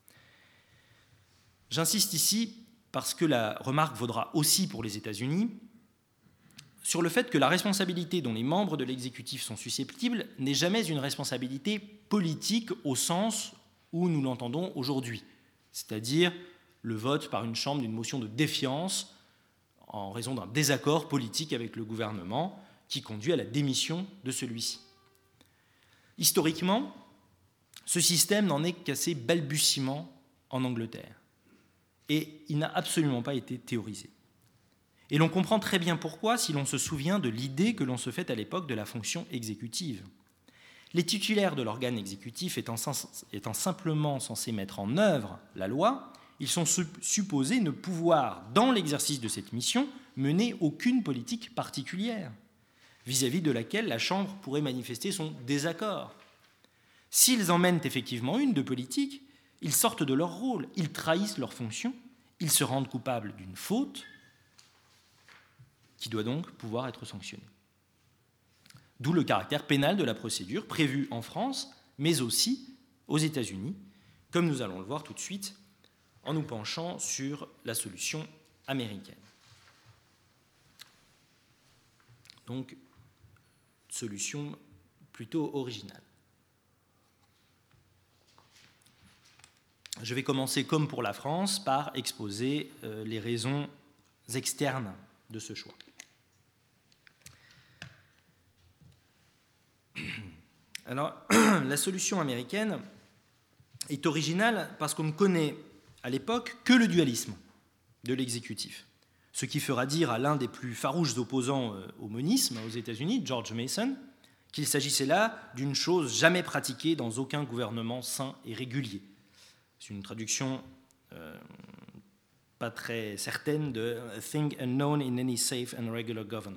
J'insiste ici, parce que la remarque vaudra aussi pour les États-Unis, sur le fait que la responsabilité dont les membres de l'exécutif sont susceptibles n'est jamais une responsabilité politique au sens où nous l'entendons aujourd'hui, c'est-à-dire le vote par une chambre d'une motion de défiance en raison d'un désaccord politique avec le gouvernement qui conduit à la démission de celui-ci. Historiquement, ce système n'en est qu'à ses balbutiements en Angleterre, et il n'a absolument pas été théorisé. Et l'on comprend très bien pourquoi si l'on se souvient de l'idée que l'on se fait à l'époque de la fonction exécutive. Les titulaires de l'organe exécutif étant simplement censés mettre en œuvre la loi, ils sont supposés ne pouvoir, dans l'exercice de cette mission, mener aucune politique particulière, vis-à-vis de laquelle la Chambre pourrait manifester son désaccord. S'ils en mènent effectivement une de politique, ils sortent de leur rôle, ils trahissent leur fonction, ils se rendent coupables d'une faute qui doit donc pouvoir être sanctionnée. D'où le caractère pénal de la procédure prévue en France, mais aussi aux États-Unis, comme nous allons le voir tout de suite en nous penchant sur la solution américaine. Donc, solution plutôt originale. Je vais commencer, comme pour la France, par exposer les raisons externes de ce choix. Alors, la solution américaine est originale parce qu'on ne connaît à l'époque que le dualisme de l'exécutif, ce qui fera dire à l'un des plus farouches opposants au monisme aux États-Unis, George Mason, qu'il s'agissait là d'une chose jamais pratiquée dans aucun gouvernement sain et régulier. C'est une traduction pas très certaine de « a thing unknown in any safe and regular government ».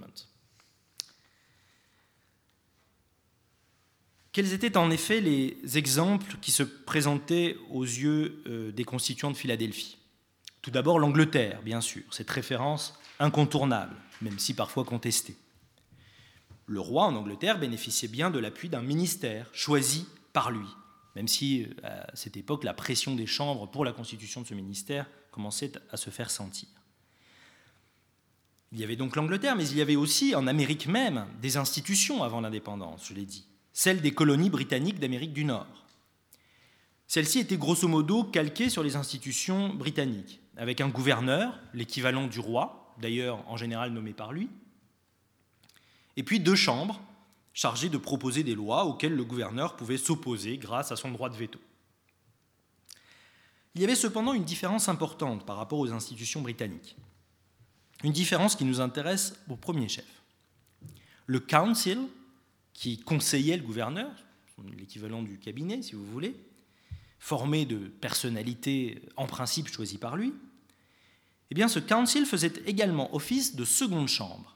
Quels étaient en effet les exemples qui se présentaient aux yeux des constituants de Philadelphie? Tout d'abord l'Angleterre, bien sûr, cette référence incontournable, même si parfois contestée. Le roi en Angleterre bénéficiait bien de l'appui d'un ministère choisi par lui, même si à cette époque la pression des chambres pour la constitution de ce ministère commençait à se faire sentir. Il y avait donc l'Angleterre, mais il y avait aussi en Amérique même des institutions avant l'indépendance, je l'ai dit, celles des colonies britanniques d'Amérique du Nord. Celles-ci étaient grosso modo calquées sur les institutions britanniques, avec un gouverneur, l'équivalent du roi, d'ailleurs en général nommé par lui, et puis 2 chambres chargées de proposer des lois auxquelles le gouverneur pouvait s'opposer grâce à son droit de veto. Il y avait cependant une différence importante par rapport aux institutions britanniques, une différence qui nous intéresse au premier chef. Le Council, qui conseillait le gouverneur, l'équivalent du cabinet si vous voulez, formé de personnalités en principe choisies par lui, eh bien ce Council faisait également office de seconde chambre.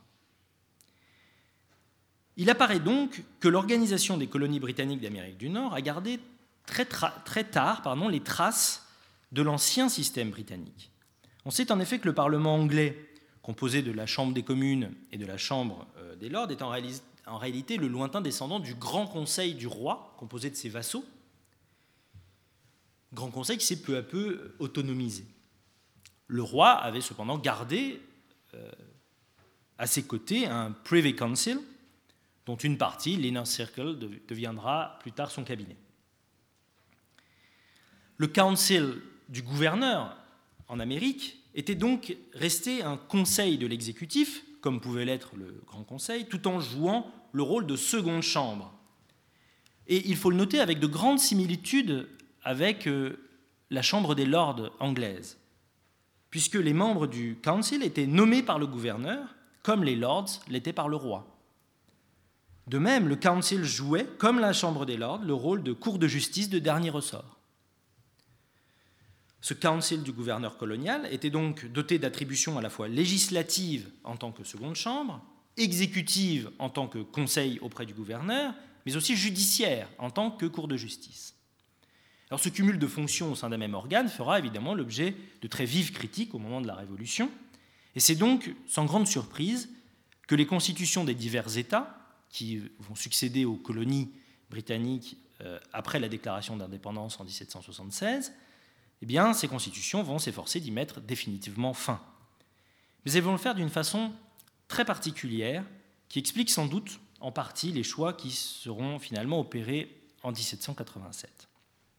Il apparaît donc que l'organisation des colonies britanniques d'Amérique du Nord a gardé très tard les traces de l'ancien système britannique. On sait en effet que le Parlement anglais, composé de la Chambre des communes et de la Chambre des lords, est en réalité le lointain descendant du Grand Conseil du roi, composé de ses vassaux, Grand Conseil qui s'est peu à peu autonomisé. Le roi avait cependant gardé à ses côtés un Privy Council, dont une partie, l'Inner Circle, deviendra plus tard son cabinet. Le Council du gouverneur en Amérique était donc resté un conseil de l'exécutif, comme pouvait l'être le Grand Conseil, tout en jouant le rôle de seconde chambre. Et il faut le noter avec de grandes similitudes avec la Chambre des Lords anglaise, puisque les membres du Council étaient nommés par le gouverneur, comme les Lords l'étaient par le roi. De même, le Council jouait, comme la Chambre des Lords, le rôle de cour de justice de dernier ressort. Ce Council du gouverneur colonial était donc doté d'attributions à la fois législatives en tant que seconde chambre, exécutives en tant que conseil auprès du gouverneur, mais aussi judiciaires en tant que cour de justice. Alors ce cumul de fonctions au sein d'un même organe fera évidemment l'objet de très vives critiques au moment de la Révolution, et c'est donc sans grande surprise que les constitutions des divers États, qui vont succéder aux colonies britanniques après la déclaration d'indépendance en 1776, eh bien, ces constitutions vont s'efforcer d'y mettre définitivement fin. Mais elles vont le faire d'une façon très particulière, qui explique sans doute en partie les choix qui seront finalement opérés en 1787.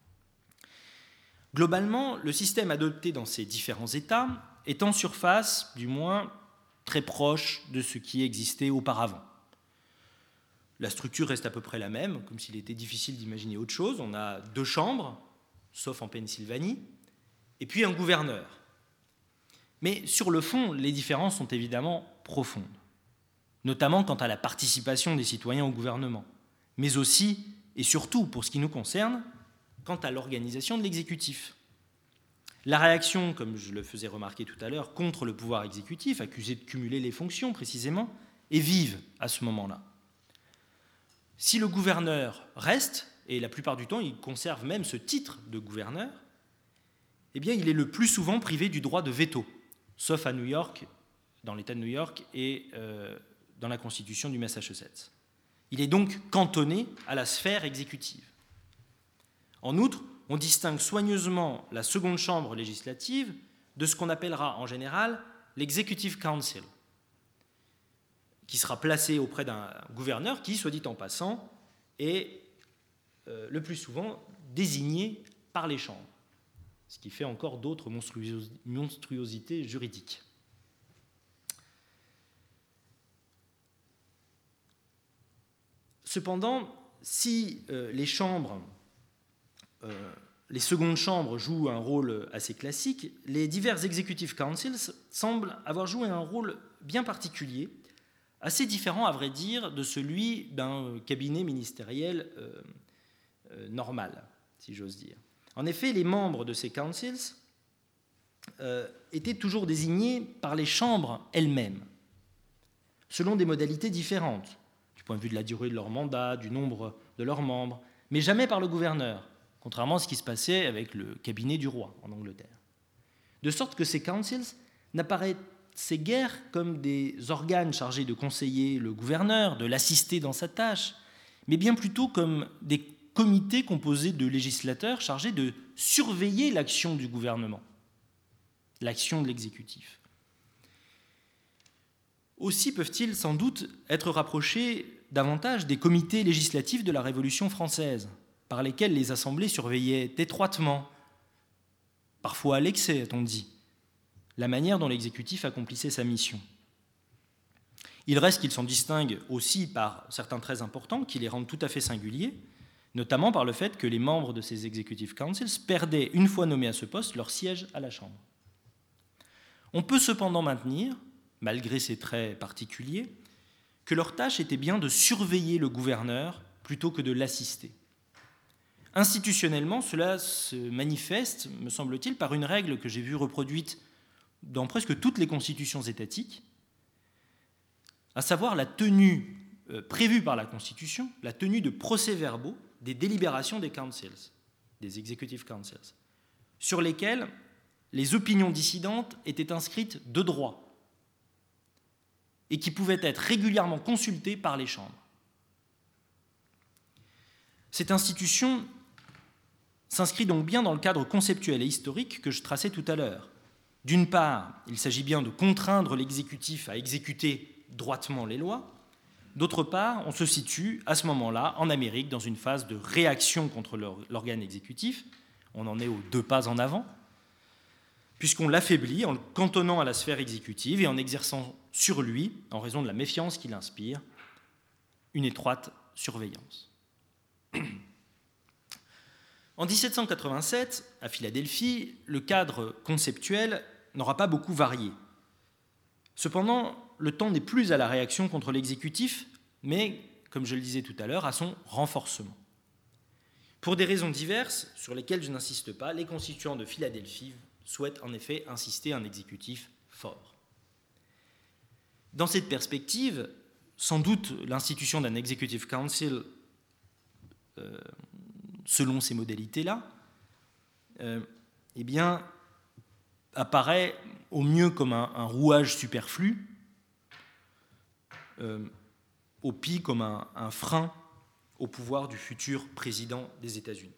Globalement, le système adopté dans ces différents États est en surface, du moins, très proche de ce qui existait auparavant. La structure reste à peu près la même, comme s'il était difficile d'imaginer autre chose. On a 2 chambres, sauf en Pennsylvanie, et puis un gouverneur. Mais sur le fond, les différences sont évidemment profondes, notamment quant à la participation des citoyens au gouvernement, mais aussi, et surtout pour ce qui nous concerne, quant à l'organisation de l'exécutif. La réaction, comme je le faisais remarquer tout à l'heure, contre le pouvoir exécutif, accusé de cumuler les fonctions précisément, est vive à ce moment-là. Si le gouverneur reste, et la plupart du temps il conserve même ce titre de gouverneur, eh bien il est le plus souvent privé du droit de veto, sauf à New York, dans l'État de New York et dans la Constitution du Massachusetts. Il est donc cantonné à la sphère exécutive. En outre, on distingue soigneusement la seconde chambre législative de ce qu'on appellera en général l'Executive Council, qui sera placé auprès d'un gouverneur qui, soit dit en passant, est le plus souvent désigné par les chambres, ce qui fait encore d'autres monstruosités juridiques. Cependant, si les chambres, les secondes chambres jouent un rôle assez classique, les divers Executive Councils semblent avoir joué un rôle bien particulier, assez différent, à vrai dire, de celui d'un cabinet ministériel normal, si j'ose dire. En effet, les membres de ces councils étaient toujours désignés par les chambres elles-mêmes, selon des modalités différentes, du point de vue de la durée de leur mandat, du nombre de leurs membres, mais jamais par le gouverneur, contrairement à ce qui se passait avec le cabinet du roi en Angleterre. De sorte que ces councils n'apparaissaient guère comme des organes chargés de conseiller le gouverneur, de l'assister dans sa tâche, mais bien plutôt comme des comités composés de législateurs chargés de surveiller l'action du gouvernement, l'action de l'exécutif. Aussi peuvent-ils sans doute être rapprochés davantage des comités législatifs de la Révolution française, par lesquels les assemblées surveillaient étroitement, parfois à l'excès, a-t-on dit, la manière dont l'exécutif accomplissait sa mission. Il reste qu'ils s'en distinguent aussi par certains traits importants qui les rendent tout à fait singuliers, notamment par le fait que les membres de ces Executive Councils perdaient, une fois nommés à ce poste, leur siège à la Chambre. On peut cependant maintenir, malgré ces traits particuliers, que leur tâche était bien de surveiller le gouverneur plutôt que de l'assister. Institutionnellement, cela se manifeste, me semble-t-il, par une règle que j'ai vue reproduite dans presque toutes les constitutions étatiques, à savoir la tenue prévue par la Constitution, la tenue de procès-verbaux des délibérations des councils, des executive councils, sur lesquels les opinions dissidentes étaient inscrites de droit et qui pouvaient être régulièrement consultées par les chambres. Cette institution s'inscrit donc bien dans le cadre conceptuel et historique que je traçais tout à l'heure. D'une part, il s'agit bien de contraindre l'exécutif à exécuter droitement les lois. D'autre part, on se situe à ce moment-là, en Amérique, dans une phase de réaction contre l'organe exécutif. On en est aux 2 pas en avant, puisqu'on l'affaiblit en le cantonnant à la sphère exécutive et en exerçant sur lui, en raison de la méfiance qu'il inspire, une étroite surveillance. En 1787, à Philadelphie, le cadre conceptuel n'aura pas beaucoup varié. Cependant, le temps n'est plus à la réaction contre l'exécutif, mais, comme je le disais tout à l'heure, à son renforcement. Pour des raisons diverses, sur lesquelles je n'insiste pas, les constituants de Philadelphie souhaitent en effet insister un exécutif fort. Dans cette perspective, sans doute l'institution d'un Executive Council, selon ces modalités-là, apparaît au mieux comme un rouage superflu, au pire comme un frein au pouvoir du futur président des États-Unis.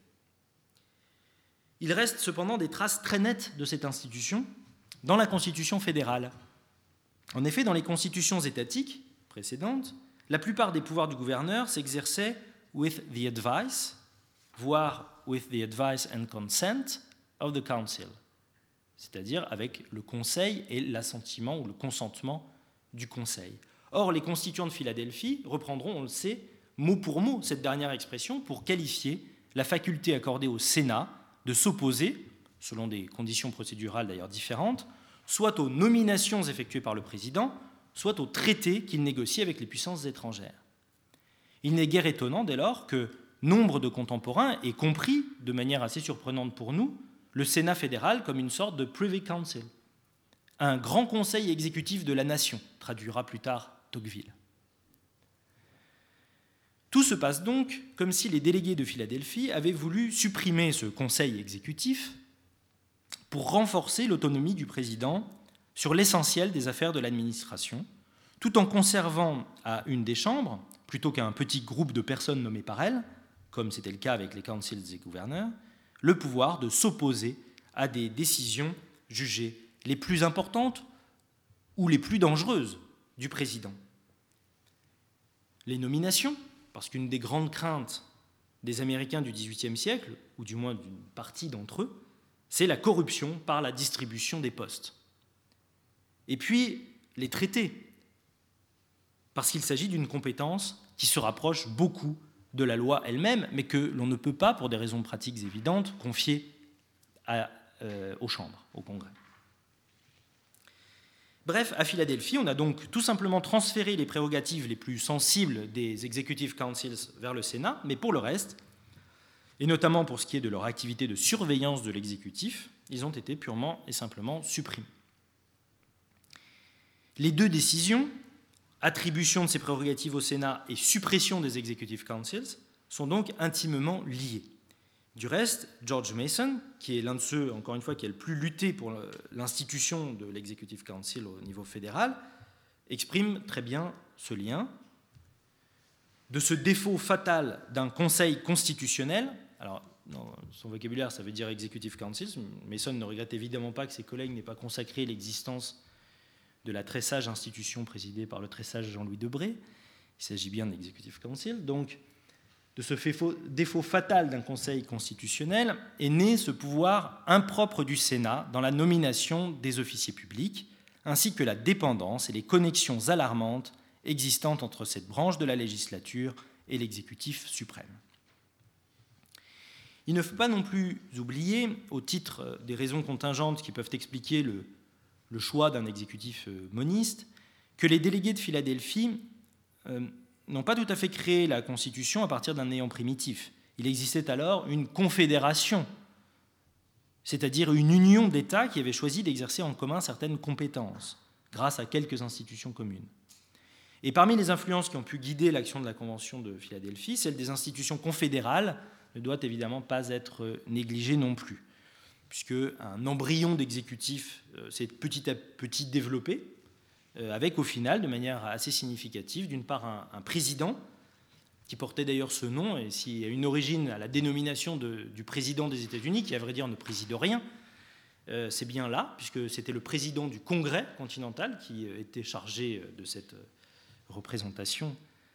Il reste cependant des traces très nettes de cette institution dans la Constitution fédérale. En effet, dans les constitutions étatiques précédentes, la plupart des pouvoirs du gouverneur s'exerçaient with the advice, voire with the advice and consent of the council, c'est-à-dire avec le conseil et l'assentiment ou le consentement du conseil. Or, les constituants de Philadelphie reprendront, on le sait, mot pour mot cette dernière expression pour qualifier la faculté accordée au Sénat de s'opposer, selon des conditions procédurales d'ailleurs différentes, soit aux nominations effectuées par le président, soit aux traités qu'il négocie avec les puissances étrangères. Il n'est guère étonnant dès lors que nombre de contemporains aient compris, de manière assez surprenante pour nous, le Sénat fédéral comme une sorte de Privy Council, un grand conseil exécutif de la nation, traduira plus tard Tocqueville. Tout se passe donc comme si les délégués de Philadelphie avaient voulu supprimer ce conseil exécutif pour renforcer l'autonomie du président sur l'essentiel des affaires de l'administration, tout en conservant à une des chambres, plutôt qu'à un petit groupe de personnes nommées par elle, comme c'était le cas avec les councils des gouverneurs, le pouvoir de s'opposer à des décisions jugées les plus importantes ou les plus dangereuses du président. Les nominations, parce qu'une des grandes craintes des Américains du XVIIIe siècle, ou du moins d'une partie d'entre eux, c'est la corruption par la distribution des postes. Et puis, les traités, parce qu'il s'agit d'une compétence qui se rapproche beaucoup de la loi elle-même, mais que l'on ne peut pas, pour des raisons pratiques évidentes, confier aux chambres, au Congrès. Bref, à Philadelphie, on a donc tout simplement transféré les prérogatives les plus sensibles des Executive Councils vers le Sénat, mais pour le reste, et notamment pour ce qui est de leur activité de surveillance de l'exécutif, ils ont été purement et simplement supprimés. Les 2 décisions, attribution de ces prérogatives au Sénat et suppression des Executive Councils, sont donc intimement liées. Du reste, George Mason, qui est l'un de ceux, encore une fois, qui a le plus lutté pour l'institution de l'Executive Council au niveau fédéral, exprime très bien ce lien. De ce défaut fatal d'un conseil constitutionnel, alors dans son vocabulaire ça veut dire Executive Council, Mason ne regrette évidemment pas que ses collègues n'aient pas consacré l'existence de la très sage institution présidée par le très sage Jean-Louis Debré. Il s'agit bien d'Executive Council. Donc, de ce défaut fatal d'un conseil constitutionnel est né ce pouvoir impropre du Sénat dans la nomination des officiers publics, ainsi que la dépendance et les connexions alarmantes existantes entre cette branche de la législature et l'exécutif suprême. Il ne faut pas non plus oublier, au titre des raisons contingentes qui peuvent expliquer le choix d'un exécutif moniste, que les délégués de Philadelphie n'ont pas tout à fait créé la Constitution à partir d'un néant primitif. Il existait alors une confédération, c'est-à-dire une union d'États qui avaient choisi d'exercer en commun certaines compétences, grâce à quelques institutions communes. Et parmi les influences qui ont pu guider l'action de la Convention de Philadelphie, celle des institutions confédérales ne doit évidemment pas être négligée non plus, puisque un embryon d'exécutif s'est petit à petit développé, avec au final, de manière assez significative, d'une part un président, qui portait d'ailleurs ce nom, et s'il y a une origine à la dénomination du président des États-Unis, qui à vrai dire ne préside rien, c'est bien là, puisque c'était le président du Congrès continental qui était chargé de cette représentation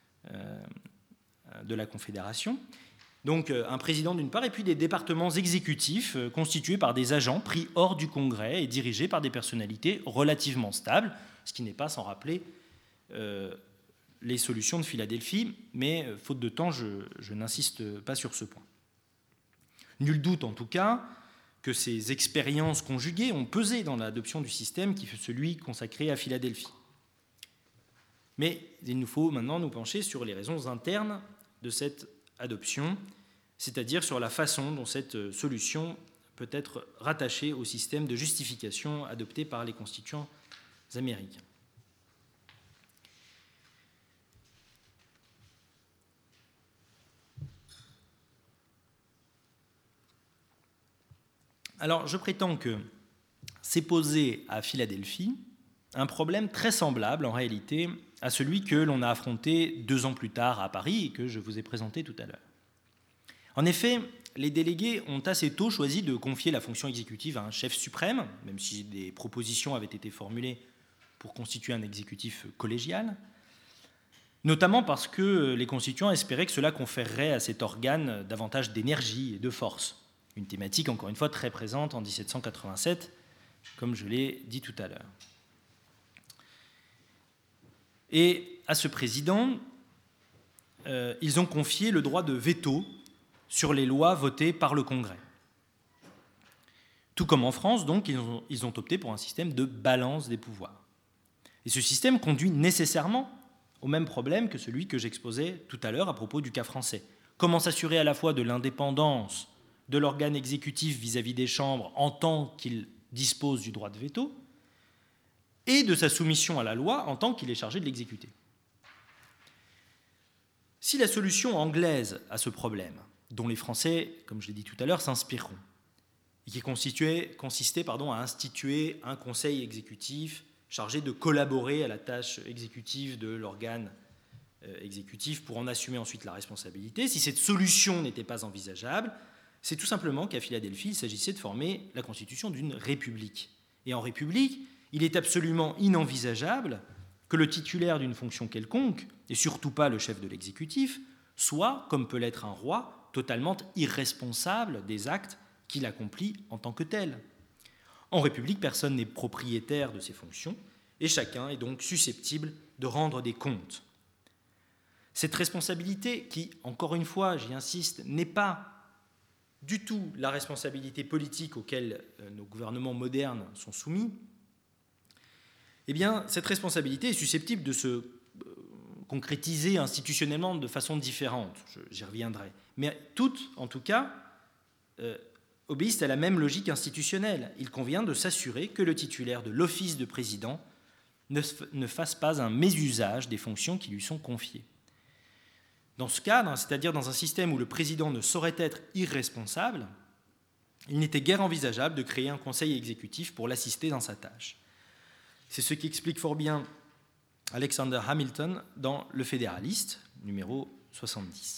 de la Confédération. Donc un président d'une part, et puis des départements exécutifs constitués par des agents pris hors du Congrès et dirigés par des personnalités relativement stables, ce qui n'est pas sans rappeler les solutions de Philadelphie, mais faute de temps, je n'insiste pas sur ce point. Nul doute en tout cas que ces expériences conjuguées ont pesé dans l'adoption du système qui fut celui consacré à Philadelphie. Mais il nous faut maintenant nous pencher sur les raisons internes de cette adoption, c'est-à-dire sur la façon dont cette solution peut être rattachée au système de justification adopté par les constituants américains. Alors, je prétends que s'est posé à Philadelphie un problème très semblable en réalité à celui que l'on a affronté 2 ans plus tard à Paris et que je vous ai présenté tout à l'heure. En effet, les délégués ont assez tôt choisi de confier la fonction exécutive à un chef suprême, même si des propositions avaient été formulées pour constituer un exécutif collégial, notamment parce que les constituants espéraient que cela conférerait à cet organe davantage d'énergie et de force, une thématique encore une fois très présente en 1787, comme je l'ai dit tout à l'heure. Et à ce président, ils ont confié le droit de veto sur les lois votées par le Congrès. Tout comme en France, donc, ils ont opté pour un système de balance des pouvoirs. Et ce système conduit nécessairement au même problème que celui que j'exposais tout à l'heure à propos du cas français. Comment s'assurer à la fois de l'indépendance de l'organe exécutif vis-à-vis des chambres en tant qu'il dispose du droit de veto et de sa soumission à la loi en tant qu'il est chargé de l'exécuter. Si la solution anglaise à ce problème, dont les Français, comme je l'ai dit tout à l'heure, s'inspireront, et qui consistait à instituer un conseil exécutif chargé de collaborer à la tâche exécutive de l'organe exécutif pour en assumer ensuite la responsabilité, si cette solution n'était pas envisageable, c'est tout simplement qu'à Philadelphie, il s'agissait de former la constitution d'une république. Et en république, il est absolument inenvisageable que le titulaire d'une fonction quelconque, et surtout pas le chef de l'exécutif, soit, comme peut l'être un roi, totalement irresponsable des actes qu'il accomplit en tant que tel. En République, personne n'est propriétaire de ses fonctions, et chacun est donc susceptible de rendre des comptes. Cette responsabilité, qui, encore une fois, j'y insiste, n'est pas du tout la responsabilité politique auquel nos gouvernements modernes sont soumis, eh bien, cette responsabilité est susceptible de se concrétiser institutionnellement de façon différente. J'y reviendrai. Mais toutes, en tout cas, obéissent à la même logique institutionnelle. Il convient de s'assurer que le titulaire de l'office de président ne fasse pas un mésusage des fonctions qui lui sont confiées. Dans ce cadre, c'est-à-dire dans un système où le président ne saurait être irresponsable, il n'était guère envisageable de créer un conseil exécutif pour l'assister dans sa tâche. C'est ce qui explique fort bien Alexander Hamilton dans Le Fédéraliste, numéro 70.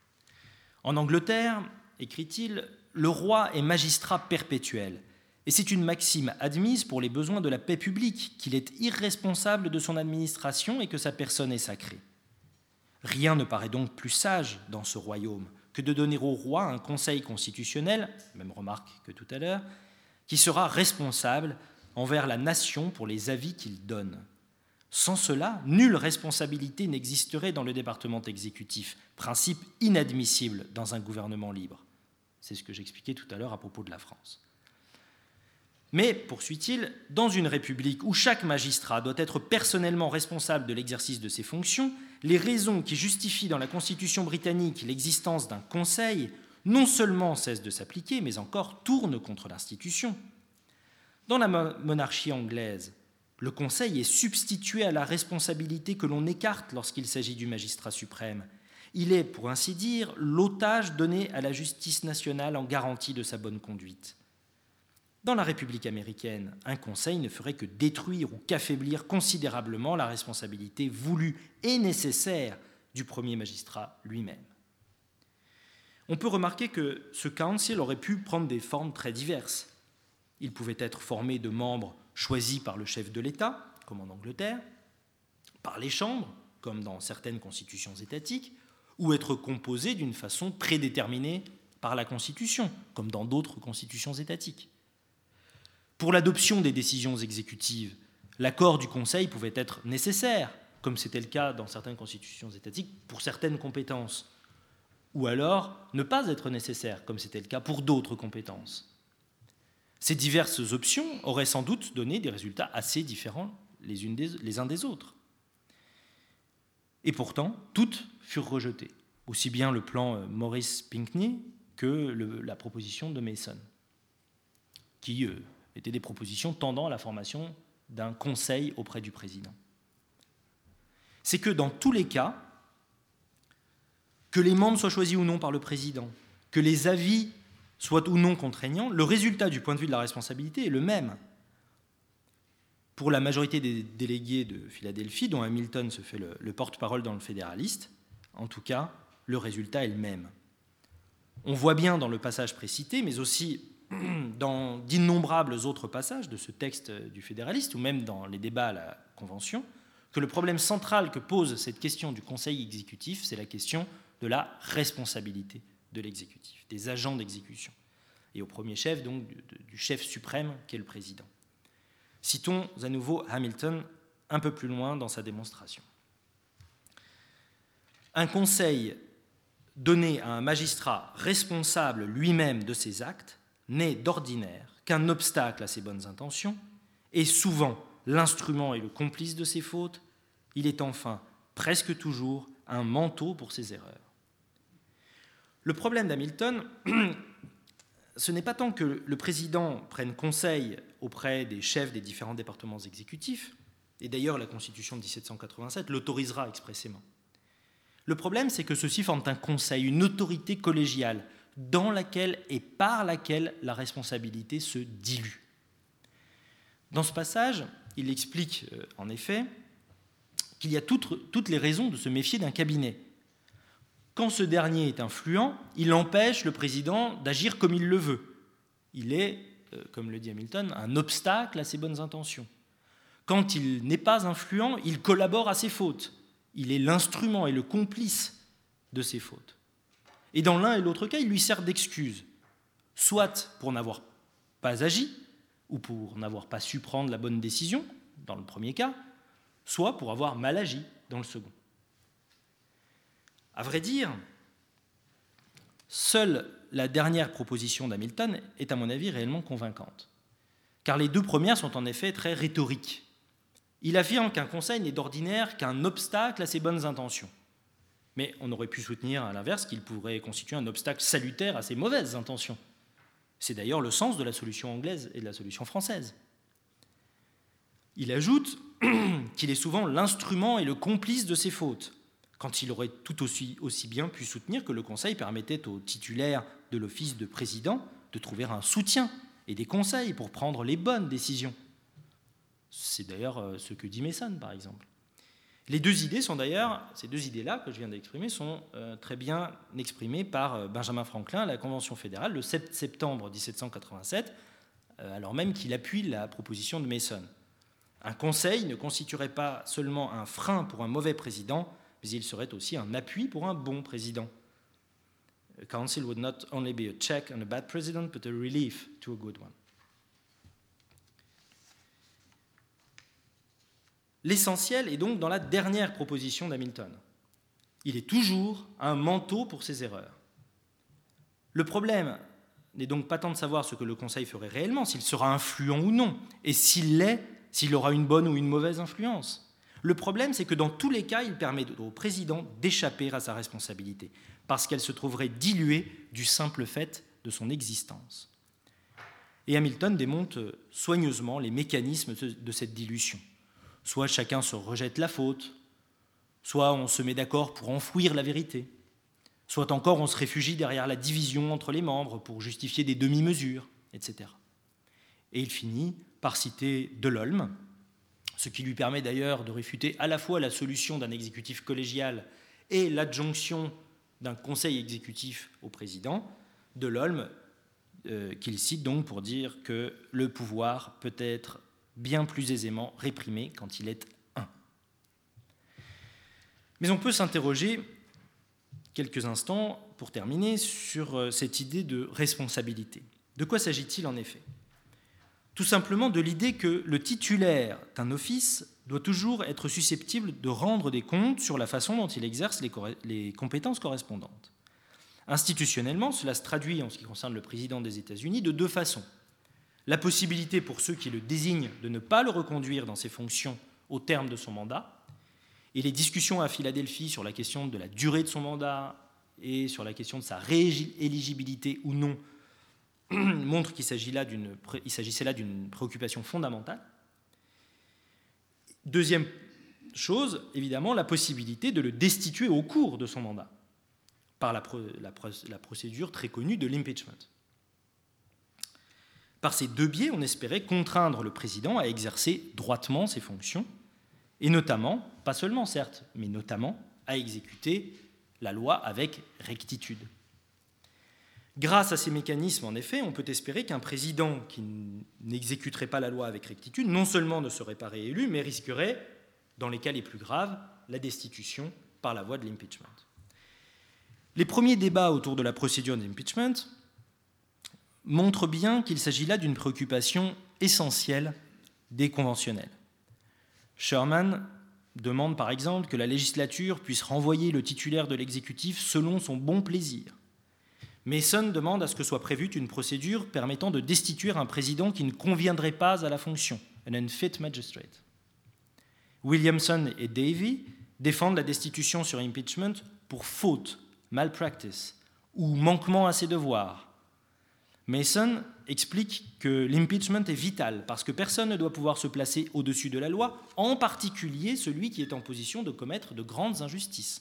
En Angleterre, écrit-il, le roi est magistrat perpétuel, et c'est une maxime admise pour les besoins de la paix publique qu'il est irresponsable de son administration et que sa personne est sacrée. Rien ne paraît donc plus sage dans ce royaume que de donner au roi un conseil constitutionnel, même remarque que tout à l'heure, qui sera responsable envers la nation pour les avis qu'il donne. Sans cela, nulle responsabilité n'existerait dans le département exécutif, principe inadmissible dans un gouvernement libre. C'est ce que j'expliquais tout à l'heure à propos de la France. Mais, poursuit-il, dans une république où chaque magistrat doit être personnellement responsable de l'exercice de ses fonctions, les raisons qui justifient dans la Constitution britannique l'existence d'un conseil non seulement cessent de s'appliquer, mais encore tournent contre l'institution. Dans la monarchie anglaise, le conseil est substitué à la responsabilité que l'on écarte lorsqu'il s'agit du magistrat suprême. Il est, pour ainsi dire, l'otage donné à la justice nationale en garantie de sa bonne conduite. Dans la République américaine, un conseil ne ferait que détruire ou qu'affaiblir considérablement la responsabilité voulue et nécessaire du premier magistrat lui-même. On peut remarquer que ce council aurait pu prendre des formes très diverses. Il pouvait être formé de membres choisis par le chef de l'État, comme en Angleterre, par les chambres, comme dans certaines constitutions étatiques, ou être composé d'une façon prédéterminée par la Constitution, comme dans d'autres constitutions étatiques. Pour l'adoption des décisions exécutives, l'accord du Conseil pouvait être nécessaire, comme c'était le cas dans certaines constitutions étatiques, pour certaines compétences, ou alors ne pas être nécessaire, comme c'était le cas pour d'autres compétences. Ces diverses options auraient sans doute donné des résultats assez différents les uns des autres. Et pourtant, toutes furent rejetées, aussi bien le plan Maurice Pinckney que la proposition de Mason, qui étaient des propositions tendant à la formation d'un conseil auprès du président. C'est que dans tous les cas, que les membres soient choisis ou non par le président, que les avis soient ou non contraignants, le résultat du point de vue de la responsabilité est le même. Pour la majorité des délégués de Philadelphie, dont Hamilton se fait le porte-parole dans le Fédéraliste, en tout cas, le résultat est le même. On voit bien dans le passage précité, mais aussi dans d'innombrables autres passages de ce texte du Fédéraliste, ou même dans les débats à la Convention, que le problème central que pose cette question du Conseil exécutif, c'est la question de la responsabilité de l'exécutif, des agents d'exécution, et au premier chef, donc, du chef suprême, qui est le président. Citons à nouveau Hamilton un peu plus loin dans sa démonstration. Un conseil donné à un magistrat responsable lui-même de ses actes n'est d'ordinaire qu'un obstacle à ses bonnes intentions, et souvent l'instrument et le complice de ses fautes. Il est enfin presque toujours un manteau pour ses erreurs. Le problème d'Hamilton, ce n'est pas tant que le président prenne conseil auprès des chefs des différents départements exécutifs, et d'ailleurs la Constitution de 1787 l'autorisera expressément. Le problème, c'est que ceux-ci forment un conseil, une autorité collégiale, dans laquelle et par laquelle la responsabilité se dilue. Dans ce passage, il explique en effet qu'il y a toutes les raisons de se méfier d'un cabinet. Quand ce dernier est influent, il empêche le président d'agir comme il le veut. Il est, comme le dit Hamilton, un obstacle à ses bonnes intentions. Quand il n'est pas influent, il collabore à ses fautes. Il est l'instrument et le complice de ses fautes. Et dans l'un et l'autre cas, il lui sert d'excuse, soit pour n'avoir pas agi, ou pour n'avoir pas su prendre la bonne décision, dans le premier cas, soit pour avoir mal agi, dans le second. À vrai dire, seule la dernière proposition d'Hamilton est, à mon avis, réellement convaincante. Car les deux premières sont en effet très rhétoriques. Il affirme qu'un conseil n'est d'ordinaire qu'un obstacle à ses bonnes intentions. Mais on aurait pu soutenir à l'inverse qu'il pourrait constituer un obstacle salutaire à ses mauvaises intentions. C'est d'ailleurs le sens de la solution anglaise et de la solution française. Il ajoute qu'il est souvent l'instrument et le complice de ses fautes, quand il aurait tout aussi bien pu soutenir que le Conseil permettait au titulaire de l'office de président de trouver un soutien et des conseils pour prendre les bonnes décisions. C'est d'ailleurs ce que dit Mason, par exemple. Les deux idées sont d'ailleurs, ces deux idées-là que je viens d'exprimer, sont très bien exprimées par Benjamin Franklin à la Convention fédérale le 7 septembre 1787, alors même qu'il appuie la proposition de Mason. Un conseil ne constituerait pas seulement un frein pour un mauvais président, mais il serait aussi un appui pour un bon président. A council would not only be a check on a bad president, but a relief to a good one. L'essentiel est donc dans la dernière proposition d'Hamilton. Il est toujours un manteau pour ses erreurs. Le problème n'est donc pas tant de savoir ce que le Conseil ferait réellement, s'il sera influent ou non, et s'il l'est, s'il aura une bonne ou une mauvaise influence. Le problème, c'est que dans tous les cas, il permet au président d'échapper à sa responsabilité, parce qu'elle se trouverait diluée du simple fait de son existence. Et Hamilton démonte soigneusement les mécanismes de cette dilution. Soit chacun se rejette la faute, soit on se met d'accord pour enfouir la vérité, soit encore on se réfugie derrière la division entre les membres pour justifier des demi-mesures, etc. Et il finit par citer Delolme, ce qui lui permet d'ailleurs de réfuter à la fois la solution d'un exécutif collégial et l'adjonction d'un conseil exécutif au président. Delolme, qu'il cite donc pour dire que le pouvoir peut être bien plus aisément réprimé quand il est un. Mais on peut s'interroger quelques instants, pour terminer, sur cette idée de responsabilité. De quoi s'agit-il en effet ? Tout simplement de l'idée que le titulaire d'un office doit toujours être susceptible de rendre des comptes sur la façon dont il exerce les compétences correspondantes. Institutionnellement, cela se traduit, en ce qui concerne le président des États-Unis, de deux façons. La possibilité pour ceux qui le désignent de ne pas le reconduire dans ses fonctions au terme de son mandat, et les discussions à Philadelphie sur la question de la durée de son mandat et sur la question de sa rééligibilité ou non montrent qu'il s'agissait là d'une préoccupation fondamentale. Deuxième chose, évidemment, la possibilité de le destituer au cours de son mandat par la procédure très connue de l'impeachment. Par ces deux biais, on espérait contraindre le président à exercer droitement ses fonctions et notamment, pas seulement certes, mais notamment à exécuter la loi avec rectitude. Grâce à ces mécanismes, en effet, on peut espérer qu'un président qui n'exécuterait pas la loi avec rectitude non seulement ne serait pas réélu, mais risquerait, dans les cas les plus graves, la destitution par la voie de l'impeachment. Les premiers débats autour de la procédure d'impeachment montrent bien qu'il s'agit là d'une préoccupation essentielle des conventionnels. Sherman demande par exemple que la législature puisse renvoyer le titulaire de l'exécutif selon son bon plaisir. Mason demande à ce que soit prévue une procédure permettant de destituer un président qui ne conviendrait pas à la fonction, an unfit magistrate. Williamson et Davey défendent la destitution sur impeachment pour faute, malpractice ou manquement à ses devoirs. Mason explique que l'impeachment est vital parce que personne ne doit pouvoir se placer au-dessus de la loi, en particulier celui qui est en position de commettre de grandes injustices.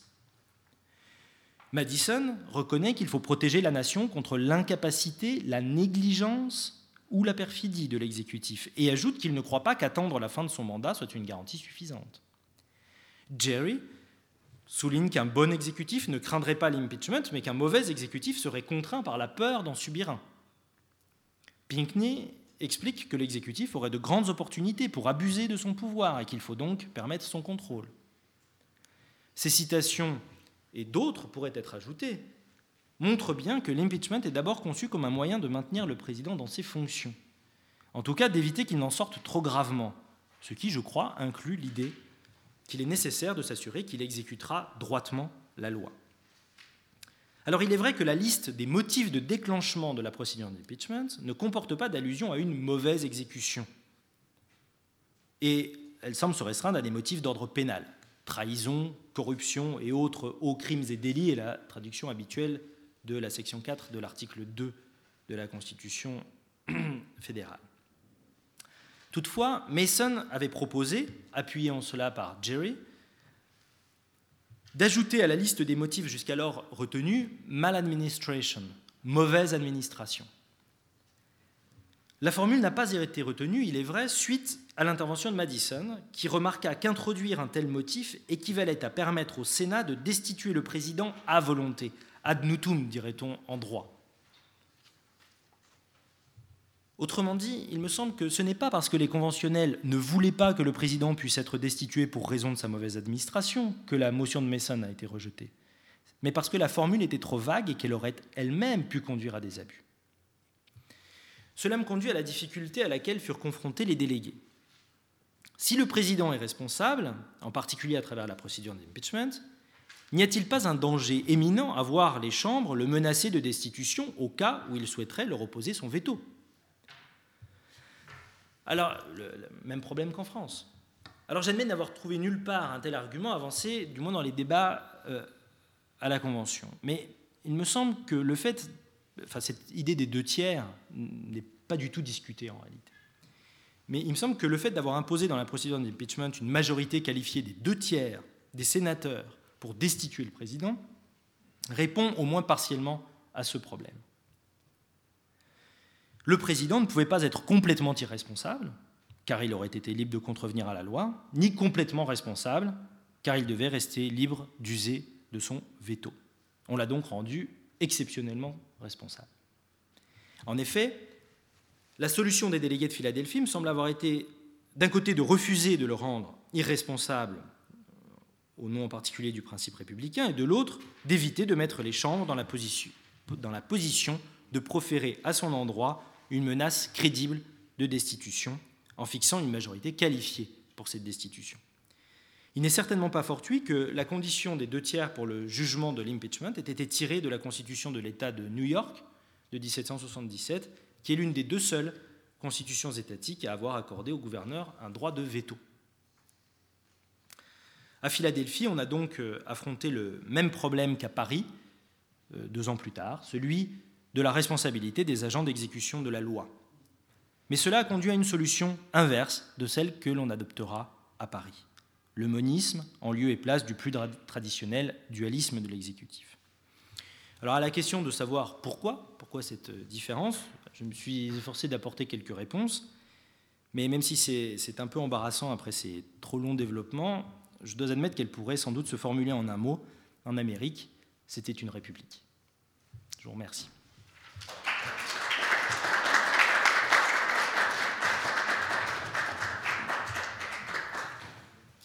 Madison reconnaît qu'il faut protéger la nation contre l'incapacité, la négligence ou la perfidie de l'exécutif et ajoute qu'il ne croit pas qu'attendre la fin de son mandat soit une garantie suffisante. Jerry souligne qu'un bon exécutif ne craindrait pas l'impeachment, mais qu'un mauvais exécutif serait contraint par la peur d'en subir un. Pinckney explique que l'exécutif aurait de grandes opportunités pour abuser de son pouvoir et qu'il faut donc permettre son contrôle. Ces citations, et d'autres pourraient être ajoutées, montrent bien que l'impeachment est d'abord conçu comme un moyen de maintenir le président dans ses fonctions, en tout cas d'éviter qu'il n'en sorte trop gravement, ce qui, je crois, inclut l'idée qu'il est nécessaire de s'assurer qu'il exécutera droitement la loi. Alors il est vrai que la liste des motifs de déclenchement de la procédure d'impeachment ne comporte pas d'allusion à une mauvaise exécution. Et elle semble se restreindre à des motifs d'ordre pénal. Trahison, corruption et autres hauts crimes et délits est la traduction habituelle de la section 4 de l'article 2 de la Constitution fédérale. Toutefois, Mason avait proposé, appuyé en cela par Jerry, d'ajouter à la liste des motifs jusqu'alors retenus « maladministration », mauvaise administration. La formule n'a pas été retenue, il est vrai, suite à l'intervention de Madison, qui remarqua qu'introduire un tel motif équivalait à permettre au Sénat de destituer le président à volonté, ad nutum, dirait-on en droit. Autrement dit, il me semble que ce n'est pas parce que les conventionnels ne voulaient pas que le président puisse être destitué pour raison de sa mauvaise administration que la motion de Mason a été rejetée, mais parce que la formule était trop vague et qu'elle aurait elle-même pu conduire à des abus. Cela me conduit à la difficulté à laquelle furent confrontés les délégués. Si le président est responsable, en particulier à travers la procédure d'impeachment, n'y a-t-il pas un danger éminent à voir les chambres le menacer de destitution au cas où il souhaiterait leur opposer son veto ? Alors, le même problème qu'en France. Alors, j'admets n'avoir trouvé nulle part un tel argument avancé, du moins dans les débats à la Convention. Mais il me semble que cette idée des 2/3 n'est pas du tout discutée en réalité. Mais il me semble que le fait d'avoir imposé dans la procédure d'impeachment une majorité qualifiée des 2/3 des sénateurs pour destituer le président répond au moins partiellement à ce problème. Le président ne pouvait pas être complètement irresponsable, car il aurait été libre de contrevenir à la loi, ni complètement responsable, car il devait rester libre d'user de son veto. On l'a donc rendu exceptionnellement responsable. En effet, la solution des délégués de Philadelphie me semble avoir été, d'un côté, de refuser de le rendre irresponsable au nom en particulier du principe républicain, et de l'autre, d'éviter de mettre les chambres dans la position de proférer à son endroit une menace crédible de destitution, en fixant une majorité qualifiée pour cette destitution. Il n'est certainement pas fortuit que la condition des 2/3 pour le jugement de l'impeachment ait été tirée de la Constitution de l'État de New York de 1777, qui est l'une des 2 seules constitutions étatiques à avoir accordé au gouverneur un droit de veto. À Philadelphie, on a donc affronté le même problème qu'à Paris, 2 ans plus tard, celui de la responsabilité des agents d'exécution de la loi. Mais cela a conduit à une solution inverse de celle que l'on adoptera à Paris. Le monisme en lieu et place du plus traditionnel dualisme de l'exécutif. Alors à la question de savoir pourquoi cette différence, je me suis efforcé d'apporter quelques réponses, mais même si c'est un peu embarrassant après ces trop longs développements, je dois admettre qu'elle pourrait sans doute se formuler en un mot. En Amérique, c'était une république. Je vous remercie.